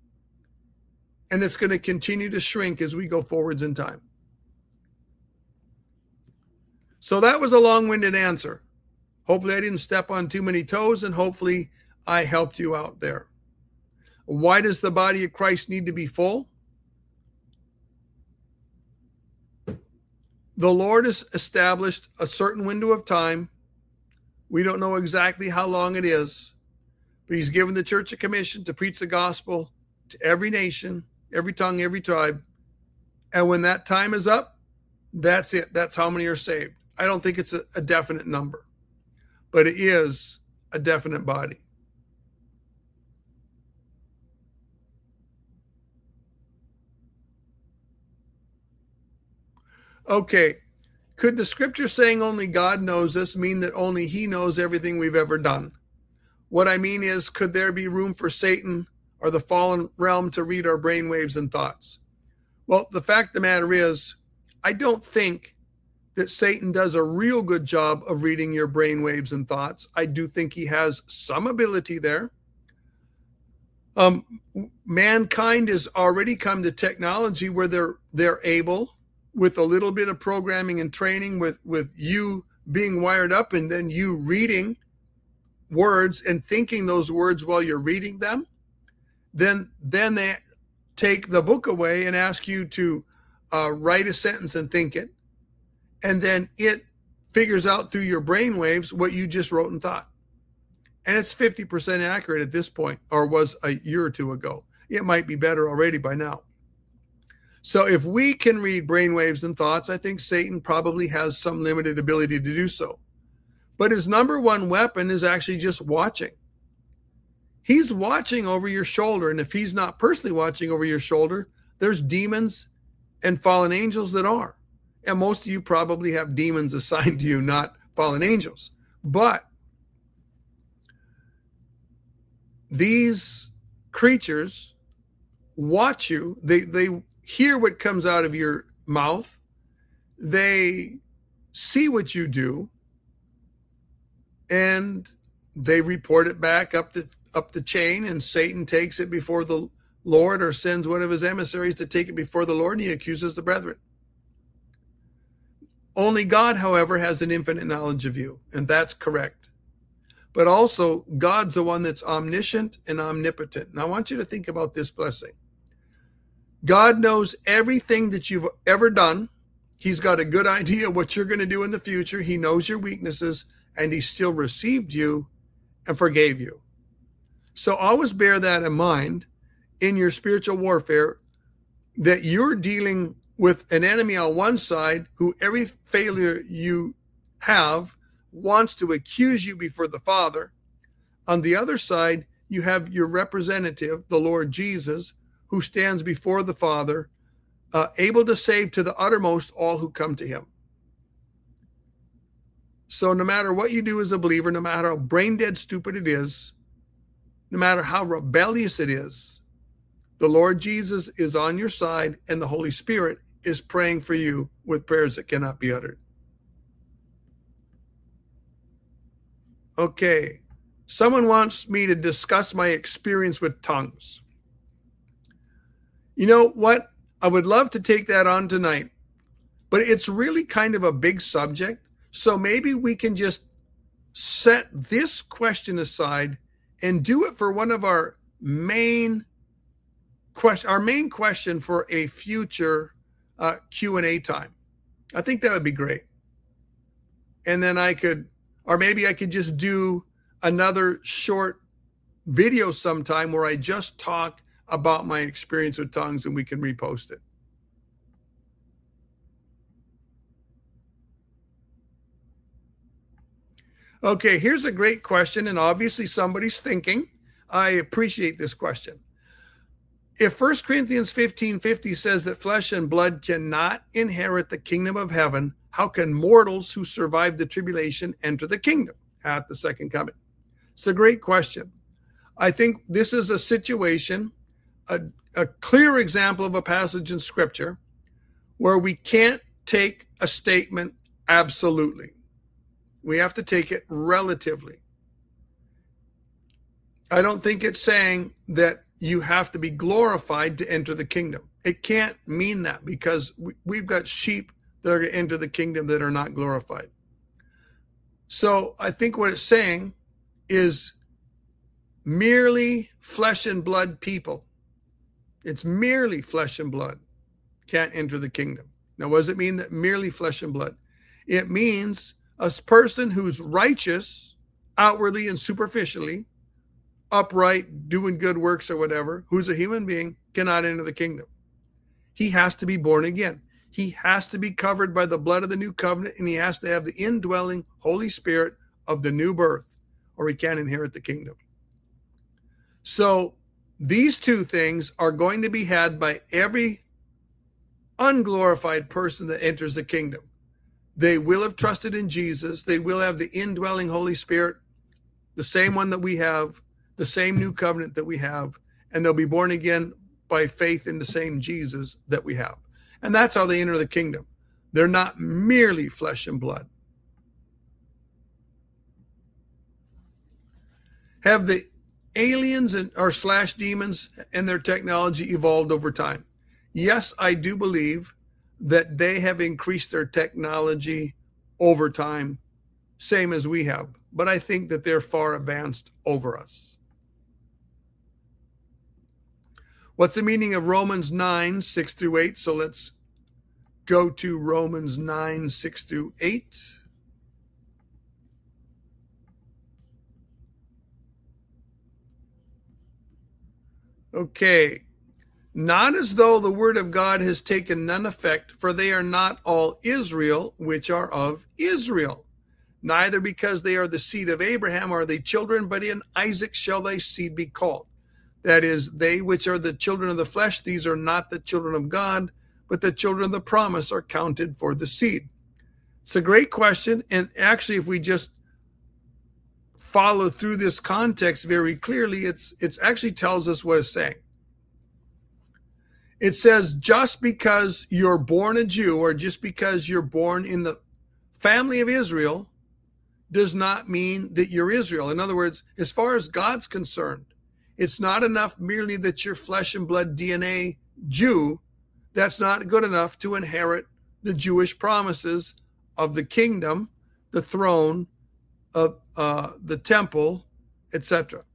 And it's going to continue to shrink as we go forwards in time. So that was a long-winded answer. Hopefully I didn't step on too many toes, and hopefully I helped you out there. Why does the body of Christ need to be full? The Lord has established a certain window of time. We don't know exactly how long it is, but he's given the church a commission to preach the gospel to every nation, every tongue, every tribe. And when that time is up, that's it. That's how many are saved. I don't think it's a, a definite number, but it is a definite body. Okay, could the scripture saying only God knows this mean that only he knows everything we've ever done? What I mean is, could there be room for Satan or the fallen realm to read our brainwaves and thoughts? Well, the fact of the matter is, I don't think that Satan does a real good job of reading your brainwaves and thoughts. I do think he has some ability there. Um, mankind has already come to technology where they're they're able, with a little bit of programming and training, with, with you being wired up and then you reading words and thinking those words while you're reading them, then, then they take the book away and ask you to uh, write a sentence and think it. And then it figures out through your brain waves what you just wrote and thought. And it's fifty percent accurate at this point, or was a year or two ago. It might be better already by now. So if we can read brainwaves and thoughts, I think Satan probably has some limited ability to do so. But his number one weapon is actually just watching. He's watching over your shoulder. And if he's not personally watching over your shoulder, there's demons and fallen angels that are. And most of you probably have demons assigned to you, not fallen angels. But these creatures watch you. They, they hear what comes out of your mouth. They see what you do. And they report it back up the, up the chain, and Satan takes it before the Lord, or sends one of his emissaries to take it before the Lord, and he accuses the brethren. Only God, however, has an infinite knowledge of you, and that's correct. But also, God's the one that's omniscient and omnipotent. And I want you to think about this blessing. God knows everything that you've ever done. He's got a good idea what you're going to do in the future. He knows your weaknesses, and he still received you and forgave you. So always bear that in mind in your spiritual warfare, that you're dealing with an enemy on one side who every failure you have wants to accuse you before the Father. On the other side, you have your representative, the Lord Jesus, who stands before the Father, uh, able to save to the uttermost all who come to him. So no matter what you do as a believer, no matter how brain dead stupid it is, no matter how rebellious it is, the Lord Jesus is on your side, and the Holy Spirit is praying for you with prayers that cannot be uttered. Okay, someone wants me to discuss my experience with tongues. You know what? I would love to take that on tonight, but it's really kind of a big subject. So maybe we can just set this question aside and do it for one of our main question, our main question for a future uh, Q and A time. I think that would be great. And then I could, or maybe I could just do another short video sometime where I just talk about my experience with tongues, and we can repost it. Okay, here's a great question, and obviously somebody's thinking. I appreciate this question. If First Corinthians fifteen fifty says that flesh and blood cannot inherit the kingdom of heaven, how can mortals who survive the tribulation enter the kingdom at the second coming? It's a great question. I think this is a situation, a, a clear example of a passage in Scripture where we can't take a statement absolutely. We have to take it relatively. I don't think it's saying that you have to be glorified to enter the kingdom. It can't mean that, because we, we've got sheep that are going to enter the kingdom that are not glorified. So I think what it's saying is merely flesh and blood people. It's merely flesh and blood can't enter the kingdom. Now, what does it mean that merely flesh and blood? It means a person who's righteous outwardly and superficially, upright, doing good works or whatever, who's a human being, cannot enter the kingdom. He has to be born again. He has to be covered by the blood of the new covenant, and he has to have the indwelling Holy Spirit of the new birth, or he can't inherit the kingdom. So these two things are going to be had by every unglorified person that enters the kingdom. They will have trusted in Jesus. They will have the indwelling Holy Spirit, the same one that we have, the same new covenant that we have, and they'll be born again by faith in the same Jesus that we have. And that's how they enter the kingdom. They're not merely flesh and blood. Have the aliens and or slash demons and their technology evolved over time? Yes, I do believe that they have increased their technology over time, same as we have. But I think that they're far advanced over us. What's the meaning of Romans nine, six through eight? So let's go to Romans nine, six through eight. Okay. Not as though the word of God has taken none effect, for they are not all Israel, which are of Israel. Neither because they are the seed of Abraham are they children, but in Isaac shall thy seed be called. That is, they which are the children of the flesh, these are not the children of God, but the children of the promise are counted for the seed? It's a great question. And actually, if we just follow through this context very clearly, it's it's actually tells us what it's saying. It says, just because you're born a Jew or just because you're born in the family of Israel does not mean that you're Israel. In other words, as far as God's concerned, it's not enough merely that you're flesh and blood D N A Jew. That's not good enough to inherit the Jewish promises of the kingdom, the throne, of uh, the temple, et cetera.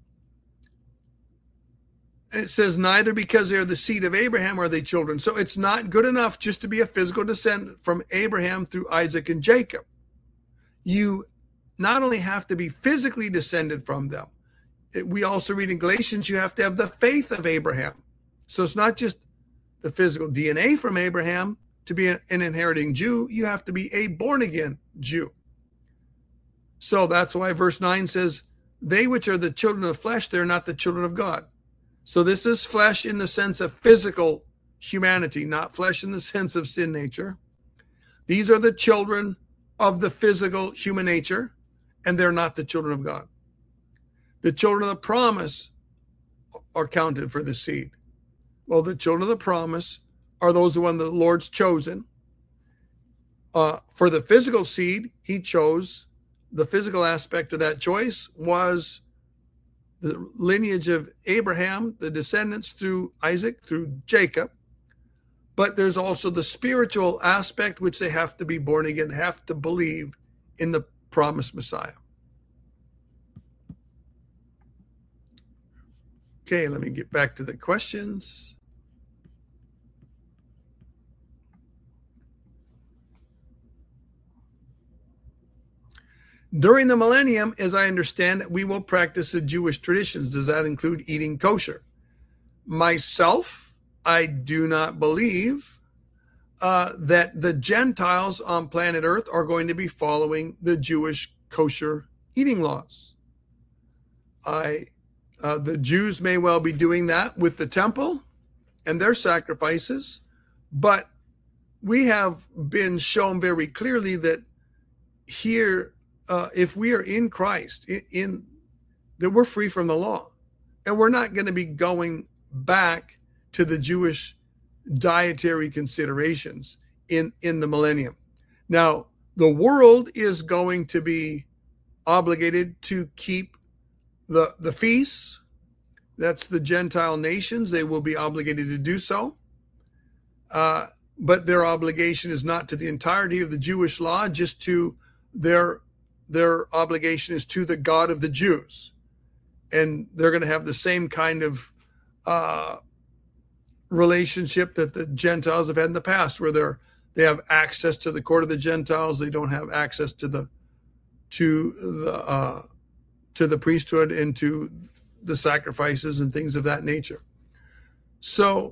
It says, neither because they're the seed of Abraham are they children. So it's not good enough just to be a physical descendant from Abraham through Isaac and Jacob. You not only have to be physically descended from them, we also read in Galatians, you have to have the faith of Abraham. So it's not just the physical D N A from Abraham to be an inheriting Jew. You have to be a born again Jew. So that's why verse nine says, they which are the children of flesh, they're not the children of God. So this is flesh in the sense of physical humanity, not flesh in the sense of sin nature. These are the children of the physical human nature, and they're not the children of God. The children of the promise are counted for the seed. Well, the children of the promise are those the one the Lord's chosen. Uh, for the physical seed, he chose, the physical aspect of that choice was the lineage of Abraham, the descendants through Isaac, through Jacob. But there's also the spiritual aspect, which they have to be born again, they have to believe in the promised Messiah. Okay, let me get back to the questions. During the millennium, as I understand it, we will practice the Jewish traditions. Does that include eating kosher? Myself, I do not believe uh, that the Gentiles on planet Earth are going to be following the Jewish kosher eating laws. I, uh, the Jews may well be doing that with the temple and their sacrifices, but we have been shown very clearly that here, Uh, if we are in Christ, in, in that we're free from the law, and we're not going to be going back to the Jewish dietary considerations in, in the millennium. Now, the world is going to be obligated to keep the, the feasts. That's the Gentile nations. They will be obligated to do so. Uh, but their obligation is not to the entirety of the Jewish law, just to their Their obligation is to the God of the Jews. And they're going to have the same kind of uh, relationship that the Gentiles have had in the past, where they're, they have access to the court of the Gentiles. They don't have access to the, to the, uh, to the priesthood and to the sacrifices and things of that nature. So,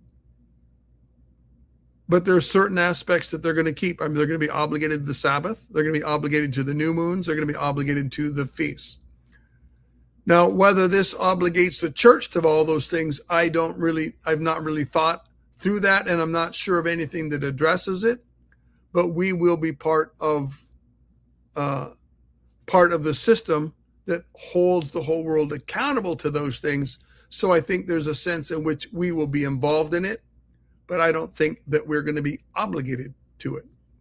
but there are certain aspects that they're going to keep. I mean, they're going to be obligated to the Sabbath. They're going to be obligated to the new moons. They're going to be obligated to the feasts. Now, whether this obligates the church to all those things, I don't really, I've not really thought through that, and I'm not sure of anything that addresses it. But we will be part of, uh, part of the system that holds the whole world accountable to those things. So I think there's a sense in which we will be involved in it, but I don't think that we're going to be obligated to it.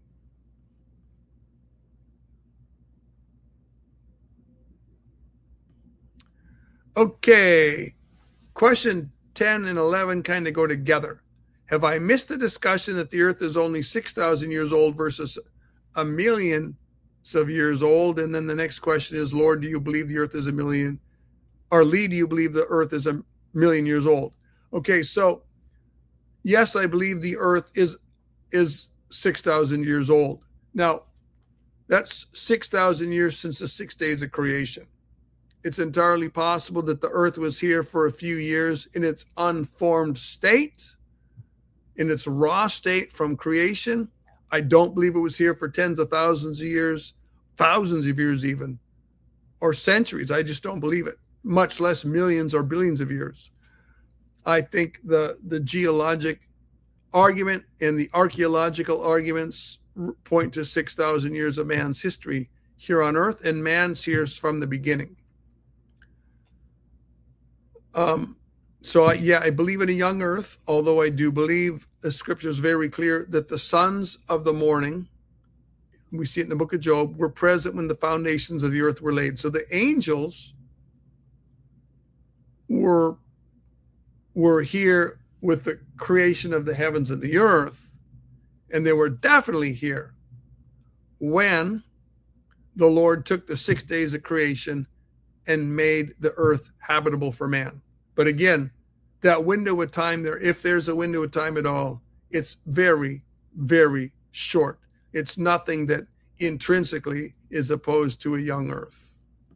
Okay, question ten and eleven kind of go together. Have I missed the discussion that the earth is only six thousand years old versus a million of years old? And then the next question is, Lord, do you believe the earth is a million, or Lee, do you believe the earth is a million years old? Okay, so yes, I believe the earth is is six thousand years old. Now, that's six thousand years since the six days of creation. It's entirely possible that the earth was here for a few years in its unformed state, in its raw state from creation. I don't believe it was here for tens of thousands of years, thousands of years even, or centuries. I just don't believe it, much less millions or billions of years. I think the, the geologic argument and the archaeological arguments point to six thousand years of man's history here on earth, and man's here from the beginning. Um, so, I, yeah, I believe in a young earth, although I do believe the scripture is very clear that the sons of the morning, we see it in the book of Job, were present when the foundations of the earth were laid. So the angels were, were here with the creation of the heavens and the earth, and they were definitely here when the Lord took the six days of creation and made the earth habitable for man. But again, that window of time there, if there's a window of time at all, it's very, very short. It's nothing that intrinsically is opposed to a young earth.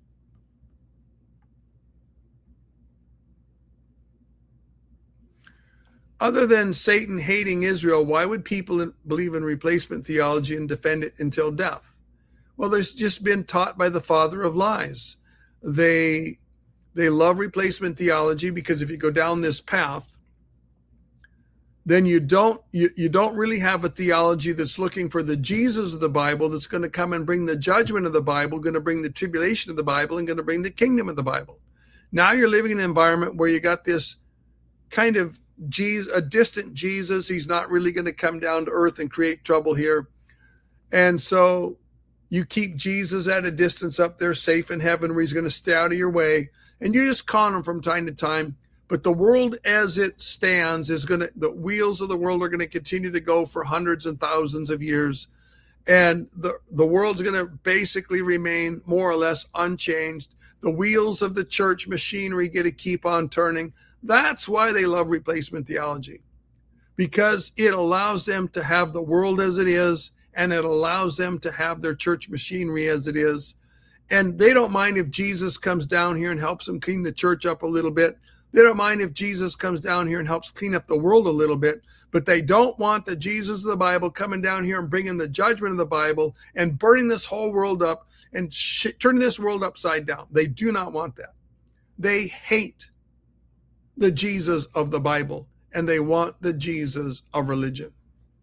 Other than Satan hating Israel, why would people believe in replacement theology and defend it until death? Well, there's just been taught by the father of lies. They they love replacement theology because if you go down this path, then you don't you, you don't really have a theology that's looking for the Jesus of the Bible that's going to come and bring the judgment of the Bible, going to bring the tribulation of the Bible, and going to bring the kingdom of the Bible. Now you're living in an environment where you got this kind of Jesus, a distant Jesus. He's not really going to come down to earth and create trouble here. And so you keep Jesus at a distance up there, safe in heaven, where he's going to stay out of your way. And you just con him from time to time. But the world as it stands is going to, the wheels of the world are going to continue to go for hundreds and thousands of years. And the, the world's going to basically remain more or less unchanged. The wheels of the church machinery get to keep on turning. That's why they love replacement theology, because it allows them to have the world as it is, and it allows them to have their church machinery as it is. And they don't mind if Jesus comes down here and helps them clean the church up a little bit. They don't mind if Jesus comes down here and helps clean up the world a little bit, but they don't want the Jesus of the Bible coming down here and bringing the judgment of the Bible and burning this whole world up and sh- turning this world upside down. They do not want that. They hate the Jesus of the Bible, and they want the Jesus of religion.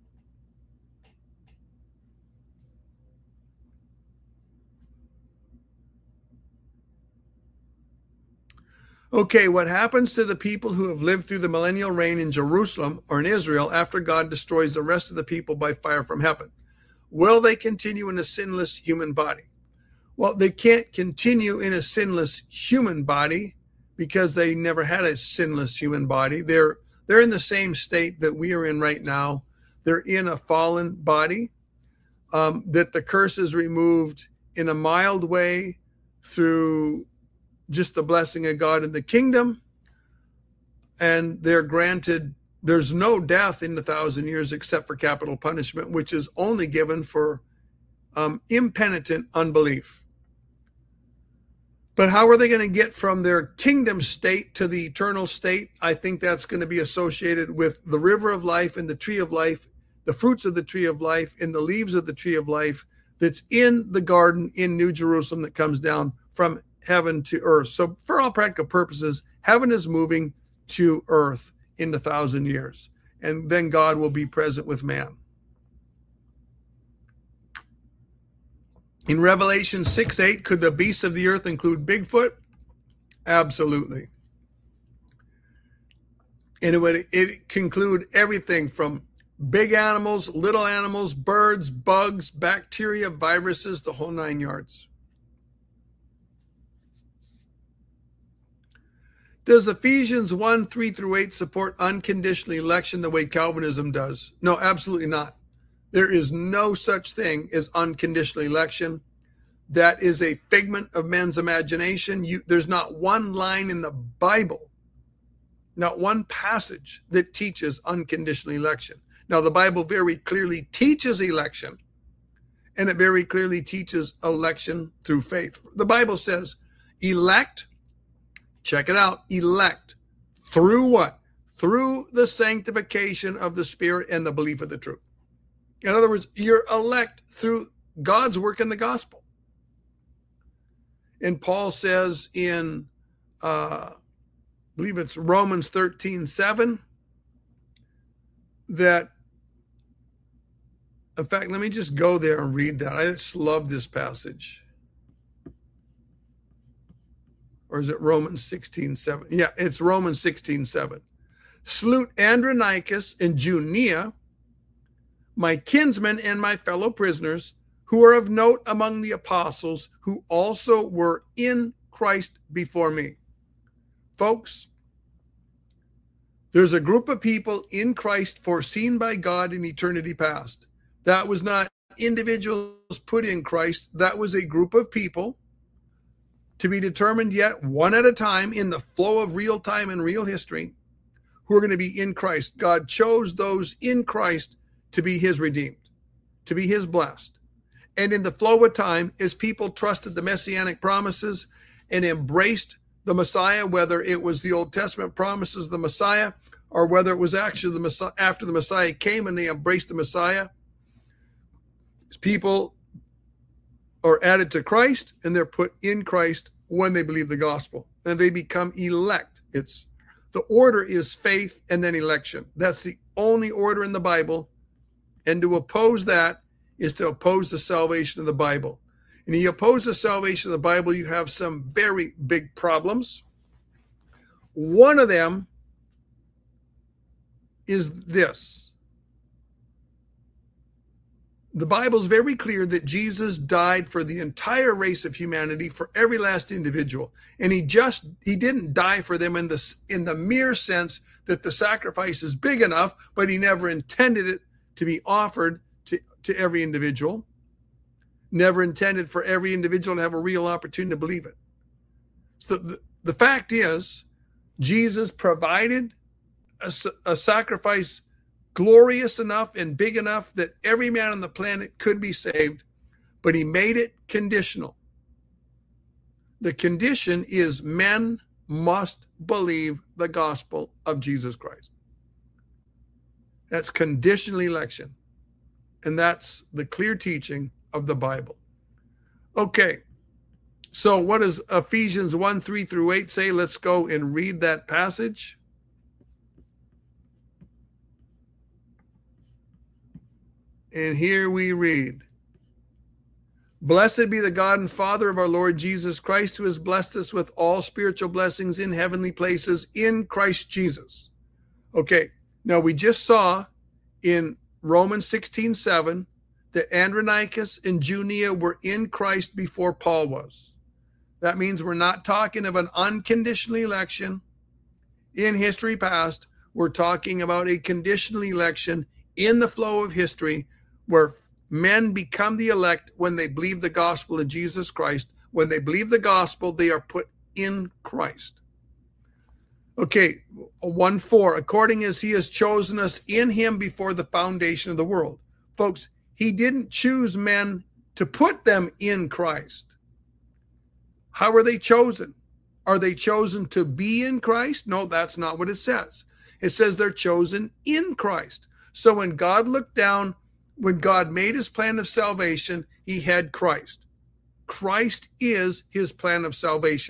Okay, what happens to the people who have lived through the millennial reign in Jerusalem or in Israel after God destroys the rest of the people by fire from heaven? Will they continue in a sinless human body? Well, they can't continue in a sinless human body because they never had a sinless human body. They're they're in the same state that we are in right now. They're in a fallen body, um, that the curse is removed in a mild way through just the blessing of God in the kingdom. And they're granted, there's no death in the thousand years except for capital punishment, which is only given for um, impenitent unbelief. But how are they going to get from their kingdom state to the eternal state? I think that's going to be associated with the river of life and the tree of life, the fruits of the tree of life and the leaves of the tree of life that's in the garden in New Jerusalem that comes down from heaven to earth. So for all practical purposes, heaven is moving to earth in the thousand years. And then God will be present with man. In Revelation six eight, could the beasts of the earth include Bigfoot? Absolutely. And it would it conclude everything from big animals, little animals, birds, bugs, bacteria, viruses, the whole nine yards. Does Ephesians one, three through eight support unconditional election the way Calvinism does? No, absolutely not. There is no such thing as unconditional election. That is a figment of men's imagination. You, there's not one line in the Bible, not one passage that teaches unconditional election. Now, the Bible very clearly teaches election, and it very clearly teaches election through faith. The Bible says elect, check it out, elect through what? Through the sanctification of the Spirit and the belief of the truth. In other words, you're elect through God's work in the gospel. And Paul says in, uh, I believe it's Romans thirteen seven, that, in fact, let me just go there and read that. I just love this passage. Or is it Romans sixteen seven? Yeah, it's Romans sixteen seven. Salute Andronicus and Junia, my kinsmen and my fellow prisoners, who are of note among the apostles, who also were in Christ before me. Folks, there's a group of people in Christ foreseen by God in eternity past. That was not individuals put in Christ. That was a group of people to be determined yet one at a time in the flow of real time and real history who are going to be in Christ. God chose those in Christ to be his redeemed, to be his blessed. And in the flow of time, as people trusted the messianic promises and embraced the Messiah, whether it was the Old Testament promises of the Messiah or whether it was actually the Messiah, after the Messiah came and they embraced the Messiah, people are added to Christ and they're put in Christ when they believe the gospel and they become elect. It's the order is faith and then election. That's the only order in the Bible. And to oppose that is to oppose the salvation of the Bible. And you oppose the salvation of the Bible, you have some very big problems. One of them is this. The Bible is very clear that Jesus died for the entire race of humanity, for every last individual. And he just, he didn't die for them in the, in the mere sense that the sacrifice is big enough, but he never intended it to be offered to, to every individual. Never intended for every individual to have a real opportunity to believe it. So the, the fact is, Jesus provided a, a sacrifice glorious enough and big enough that every man on the planet could be saved, but he made it conditional. The condition is men must believe the gospel of Jesus Christ. That's conditional election. And that's the clear teaching of the Bible. Okay, so what does Ephesians one, three through eight say? Let's go and read that passage. And here we read, blessed be the God and Father of our Lord Jesus Christ, who has blessed us with all spiritual blessings in heavenly places in Christ Jesus. Okay, now we just saw in Romans sixteen seven that Andronicus and Junia were in Christ before Paul was. That means we're not talking of an unconditional election in history past. We're talking about a conditional election in the flow of history where men become the elect when they believe the gospel of Jesus Christ. When they believe the gospel, they are put in Christ. Okay, one four, according as he has chosen us in him before the foundation of the world. Folks, he didn't choose men to put them in Christ. How are they chosen? Are they chosen to be in Christ? No, that's not what it says. It says they're chosen in Christ. So when God looked down, when God made his plan of salvation, he had Christ. Christ is his plan of salvation.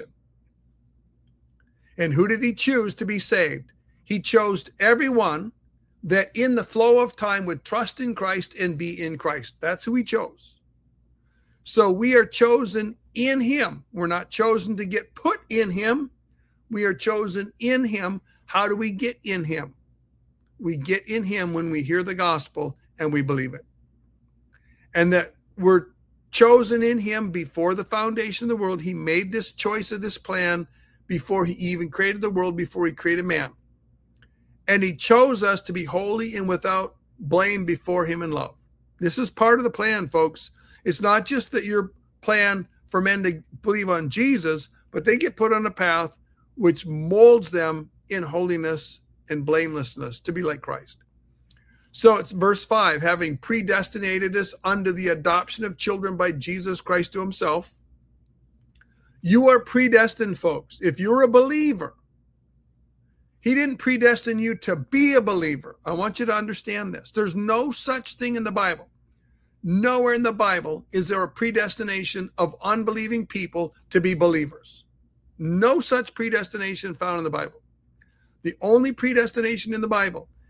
And who did he choose to be saved? He chose everyone that in the flow of time would trust in Christ and be in Christ. That's who he chose. So we are chosen in him. We're not chosen to get put in him. We are chosen in him. How do we get in him? We get in him when we hear the gospel and we believe it. And that we're chosen in him before the foundation of the world. He made this choice of this plan before he even created the world, before he created man. And he chose us to be holy and without blame before him in love. This is part of the plan, folks. It's not just that your plan for men to believe on Jesus, but they get put on a path which molds them in holiness and blamelessness to be like Christ. So it's verse five, having predestinated us unto the adoption of children by Jesus Christ to himself. You are predestined, folks. If you're a believer, he didn't predestine you to be a believer. I want you to understand this. There's no such thing in the Bible. Nowhere in the Bible is there a predestination of unbelieving people to be believers. No such predestination found in the Bible. The only predestination in the Bible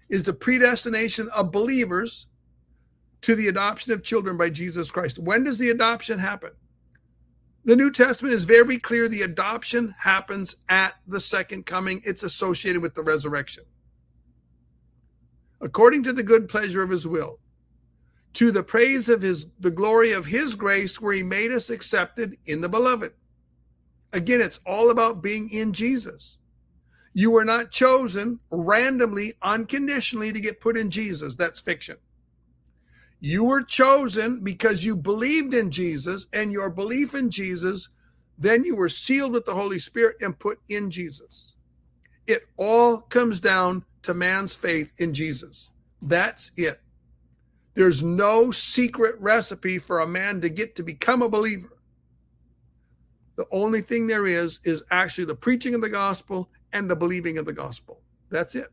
is the predestination of believers to the adoption of children by Jesus Christ. When does the adoption happen? The New Testament is very clear. The adoption happens at the second coming. It's associated with the resurrection. According to the good pleasure of his will, to the praise of his, the glory of his grace, where he made us accepted in the beloved. Again, it's all about being in Jesus. You were not chosen randomly, unconditionally to get put in Jesus. That's fiction. You were chosen because you believed in Jesus, and your belief in Jesus, then you were sealed with the Holy Spirit and put in Jesus. It all comes down to man's faith in Jesus. That's it. There's no secret recipe for a man to get to become a believer. The only thing there is, is actually the preaching of the gospel and the believing of the gospel. That's it.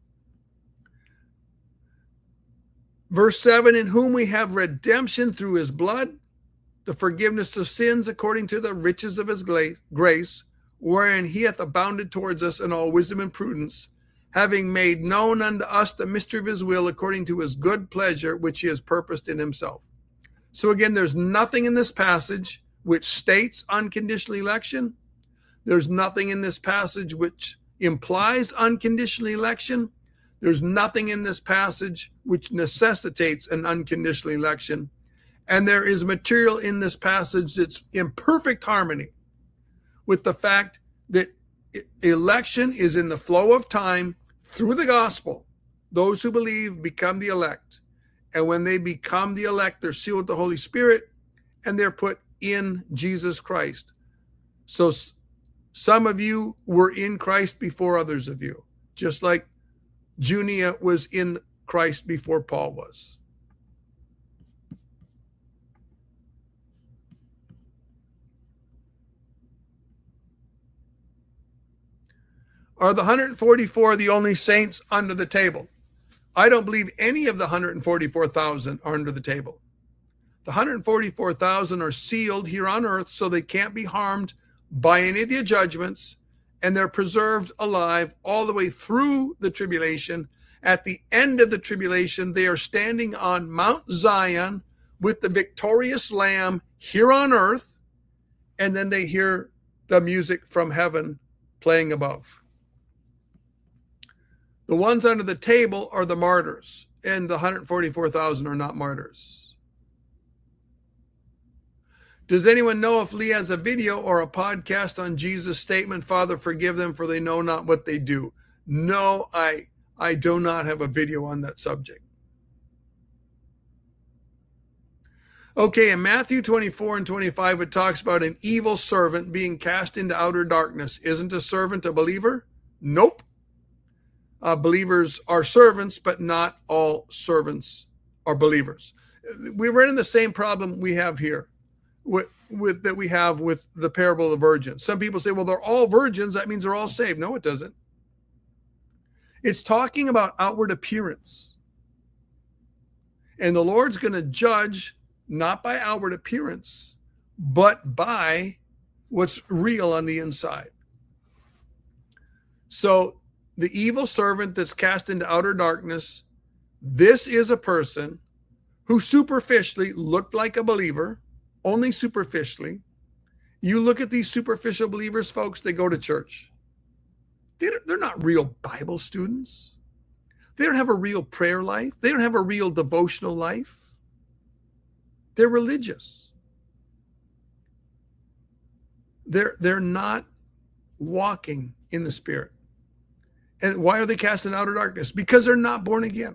Verse seven, in whom we have redemption through his blood, the forgiveness of sins according to the riches of his grace, wherein he hath abounded towards us in all wisdom and prudence, having made known unto us the mystery of his will according to his good pleasure, which he has purposed in himself. So again, there's nothing in this passage which states unconditional election. There's nothing in this passage which implies unconditional election. There's nothing in this passage which necessitates an unconditional election. And there is material in this passage that's in perfect harmony with the fact that election is in the flow of time through the gospel. Those who believe become the elect. And when they become the elect, they're sealed with the Holy Spirit and they're put in Jesus Christ. So some of you were in Christ before others of you, just like Junia was in Christ before Paul was. Are the one hundred forty-four the only saints under the table? I don't believe any of the one hundred forty-four thousand are under the table. The one hundred forty-four thousand are sealed here on earth so they can't be harmed by any of the judgments, and they're preserved alive all the way through the tribulation. At the end of the tribulation, they are standing on Mount Zion with the victorious Lamb here on earth, and then they hear the music from heaven playing above. The ones under the table are the martyrs, and the one hundred forty-four thousand are not martyrs. Does anyone know if Lee has a video or a podcast on Jesus' statement, Father, forgive them for they know not what they do? No, I I do not have a video on that subject. Okay, in Matthew twenty-four and twenty-five, it talks about an evil servant being cast into outer darkness. Isn't a servant a believer? Nope. Uh, believers are servants, but not all servants are believers. We run into the same problem we have here with, with that we have with the parable of the virgins. Some people say, well, they're all virgins. That means they're all saved. No, it doesn't. It's talking about outward appearance. And the Lord's going to judge not by outward appearance, but by what's real on the inside. So the evil servant that's cast into outer darkness, this is a person who superficially looked like a believer, only superficially. You look at these superficial believers, folks, they go to church. They're not real Bible students. They don't have a real prayer life. They don't have a real devotional life. They're religious. They're, they're not walking in the Spirit. And why are they cast in outer darkness? Because they're not born again.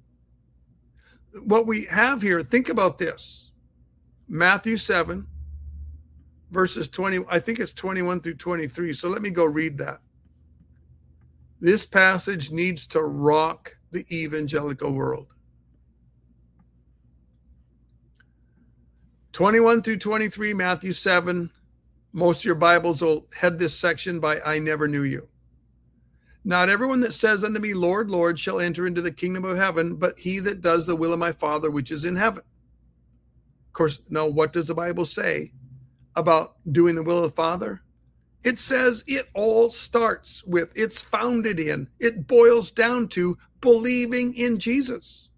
What we have here, think about this. Matthew seven, verses twenty, I think it's twenty-one through twenty-three. So let me go read that. This passage needs to rock the evangelical world. twenty-one through twenty-three, Matthew seven. Most of your Bibles will head this section by I never knew you. Not everyone that says unto me, Lord, Lord, shall enter into the kingdom of heaven, but he that does the will of my Father which is in heaven. Of course, now what does the Bible say about doing the will of the Father? It says it all starts with, it's founded in, it boils down to believing in Jesus.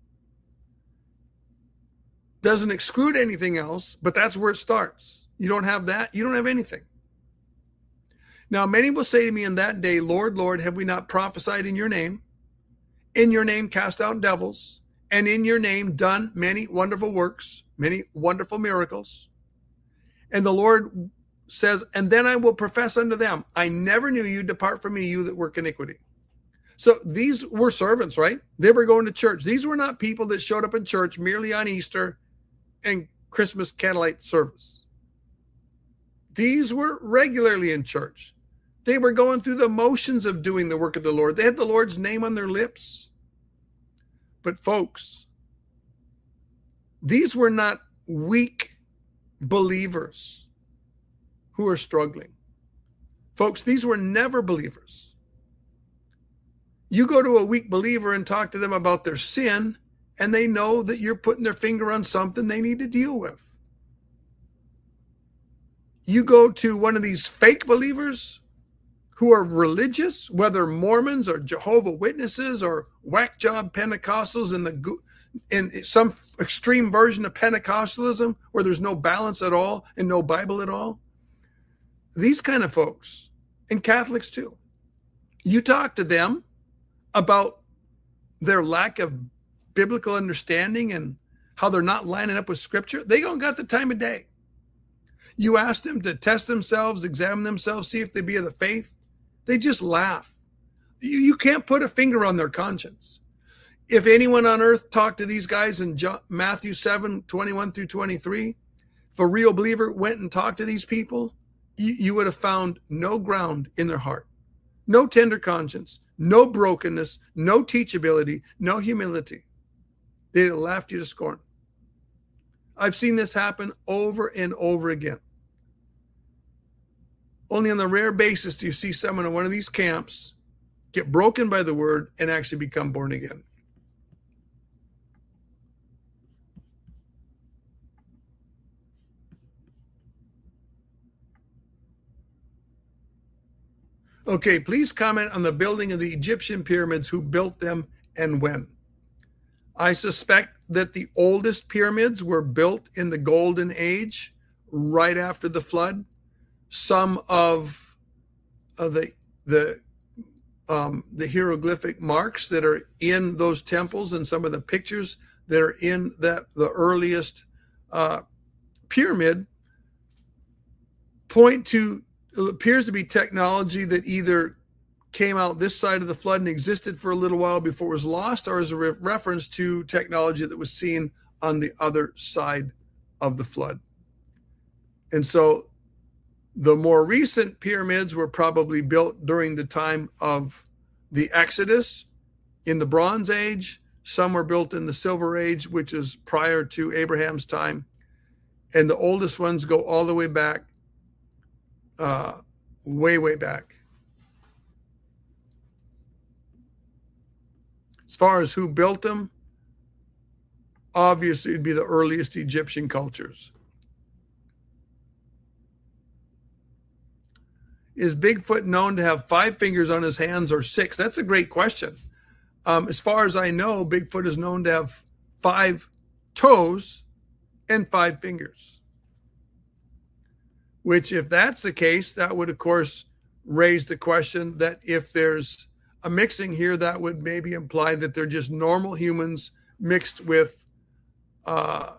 Doesn't exclude anything else, but that's where it starts. You don't have that, you don't have anything. Now, many will say to me in that day, Lord, Lord, have we not prophesied in your name? In your name cast out devils, and in your name done many wonderful works, many wonderful miracles. And the Lord says, and then I will profess unto them, I never knew you, depart from me, you that work iniquity. So these were servants, right? They were going to church. These were not people that showed up in church merely on Easter and Christmas candlelight service. These were regularly in church. They were going through the motions of doing the work of the Lord. They had the Lord's name on their lips. But folks, these were not weak believers who are struggling. Folks, these were never believers. You go to a weak believer and talk to them about their sin, and they know that you're putting their finger on something they need to deal with. You go to one of these fake believers who are religious, whether Mormons or Jehovah's Witnesses or whack job Pentecostals in the in some extreme version of Pentecostalism where there's no balance at all and no Bible at all. These kind of folks, and Catholics too, you talk to them about their lack of biblical understanding and how they're not lining up with Scripture, they don't got the time of day. You ask them to test themselves, examine themselves, see if they be of the faith, they just laugh. You, you can't put a finger on their conscience. If anyone on earth talked to these guys in John, Matthew seven, twenty-one through twenty-three, if a real believer went and talked to these people, you, you would have found no ground in their heart, no tender conscience, no brokenness, no teachability, no humility. They'd have laughed you to scorn. I've seen this happen over and over again. Only on the rare basis do you see someone in one of these camps get broken by the word and actually become born again. Okay, please comment on the building of the Egyptian pyramids, who built them and when. I suspect that the oldest pyramids were built in the Golden Age, right after the flood. Some of, of the the um, the hieroglyphic marks that are in those temples and some of the pictures that are in that the earliest uh, pyramid point to, it appears to be technology that either came out this side of the flood and existed for a little while before it was lost, or as a re reference to technology that was seen on the other side of the flood. And so the more recent pyramids were probably built during the time of the Exodus in the Bronze Age. Some were built in the Silver Age, which is prior to Abraham's time. And the oldest ones go all the way back, uh, way, way back. As far as who built them, obviously it'd be the earliest Egyptian cultures. Is Bigfoot known to have five fingers on his hands or six? That's a great question. Um, as far as I know, Bigfoot is known to have five toes and five fingers. Which, if that's the case, that would, of course, raise the question that if there's a mixing here, that would maybe imply that they're just normal humans mixed with uh,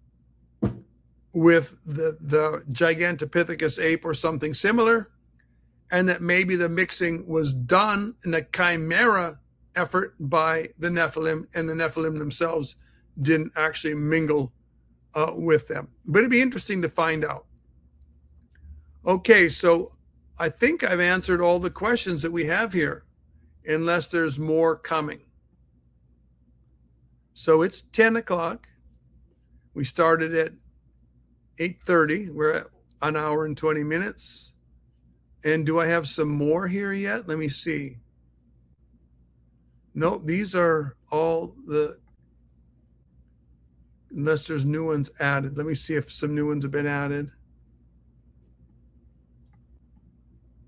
with the, the Gigantopithecus ape or something similar, and that maybe the mixing was done in a chimera effort by the Nephilim, and the Nephilim themselves didn't actually mingle uh, with them. But it'd be interesting to find out. Okay, so I think I've answered all the questions that we have here, unless there's more coming. So it's ten o'clock. We started at eight thirty. We're at an hour and twenty minutes. And do I have some more here yet? Let me see. Nope, these are all the, unless there's new ones added. Let me see if some new ones have been added.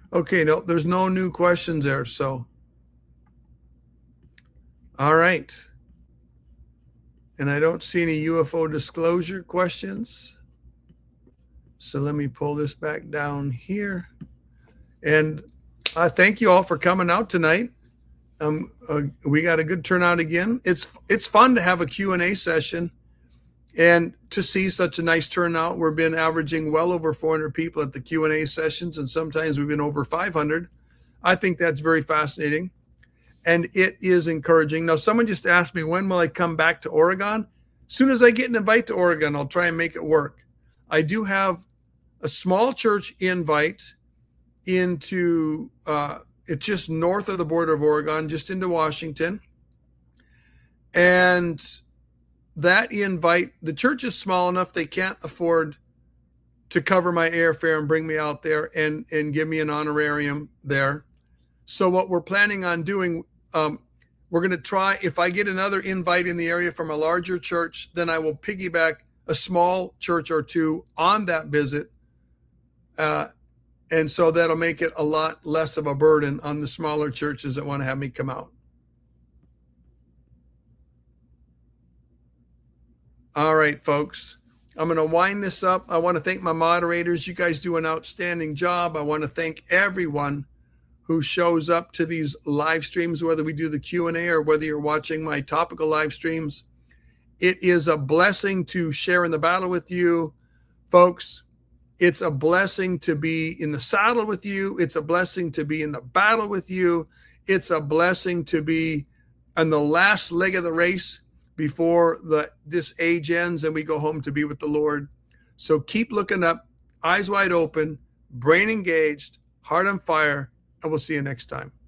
Okay, no, there's no new questions there. So, all right. And I don't see any U F O disclosure questions. So let me pull this back down here. And I thank you all for coming out tonight. Um, uh, we got a good turnout again. It's it's fun to have a Q and A session and to see such a nice turnout. We've been averaging well over four hundred people at the Q and A sessions, and sometimes we've been over five hundred. I think that's very fascinating, and it is encouraging. Now, someone just asked me, when will I come back to Oregon? As soon as I get an invite to Oregon, I'll try and make it work. I do have a small church invite into, uh, it's just north of the border of Oregon, just into Washington. And that invite, the church is small enough, they can't afford to cover my airfare and bring me out there and, and give me an honorarium there. So what we're planning on doing, um, we're going to try, if I get another invite in the area from a larger church, then I will piggyback a small church or two on that visit. Uh, and so that'll make it a lot less of a burden on the smaller churches that want to have me come out. All right, folks, I'm going to wind this up. I want to thank my moderators. You guys do an outstanding job. I want to thank everyone who shows up to these live streams, whether we do the Q and A or whether you're watching my topical live streams. It is a blessing to share in the battle with you, folks. It's a blessing to be in the saddle with you. It's a blessing to be in the battle with you. It's a blessing to be on the last leg of the race before the this age ends and we go home to be with the Lord. So keep looking up, eyes wide open, brain engaged, heart on fire, and we'll see you next time.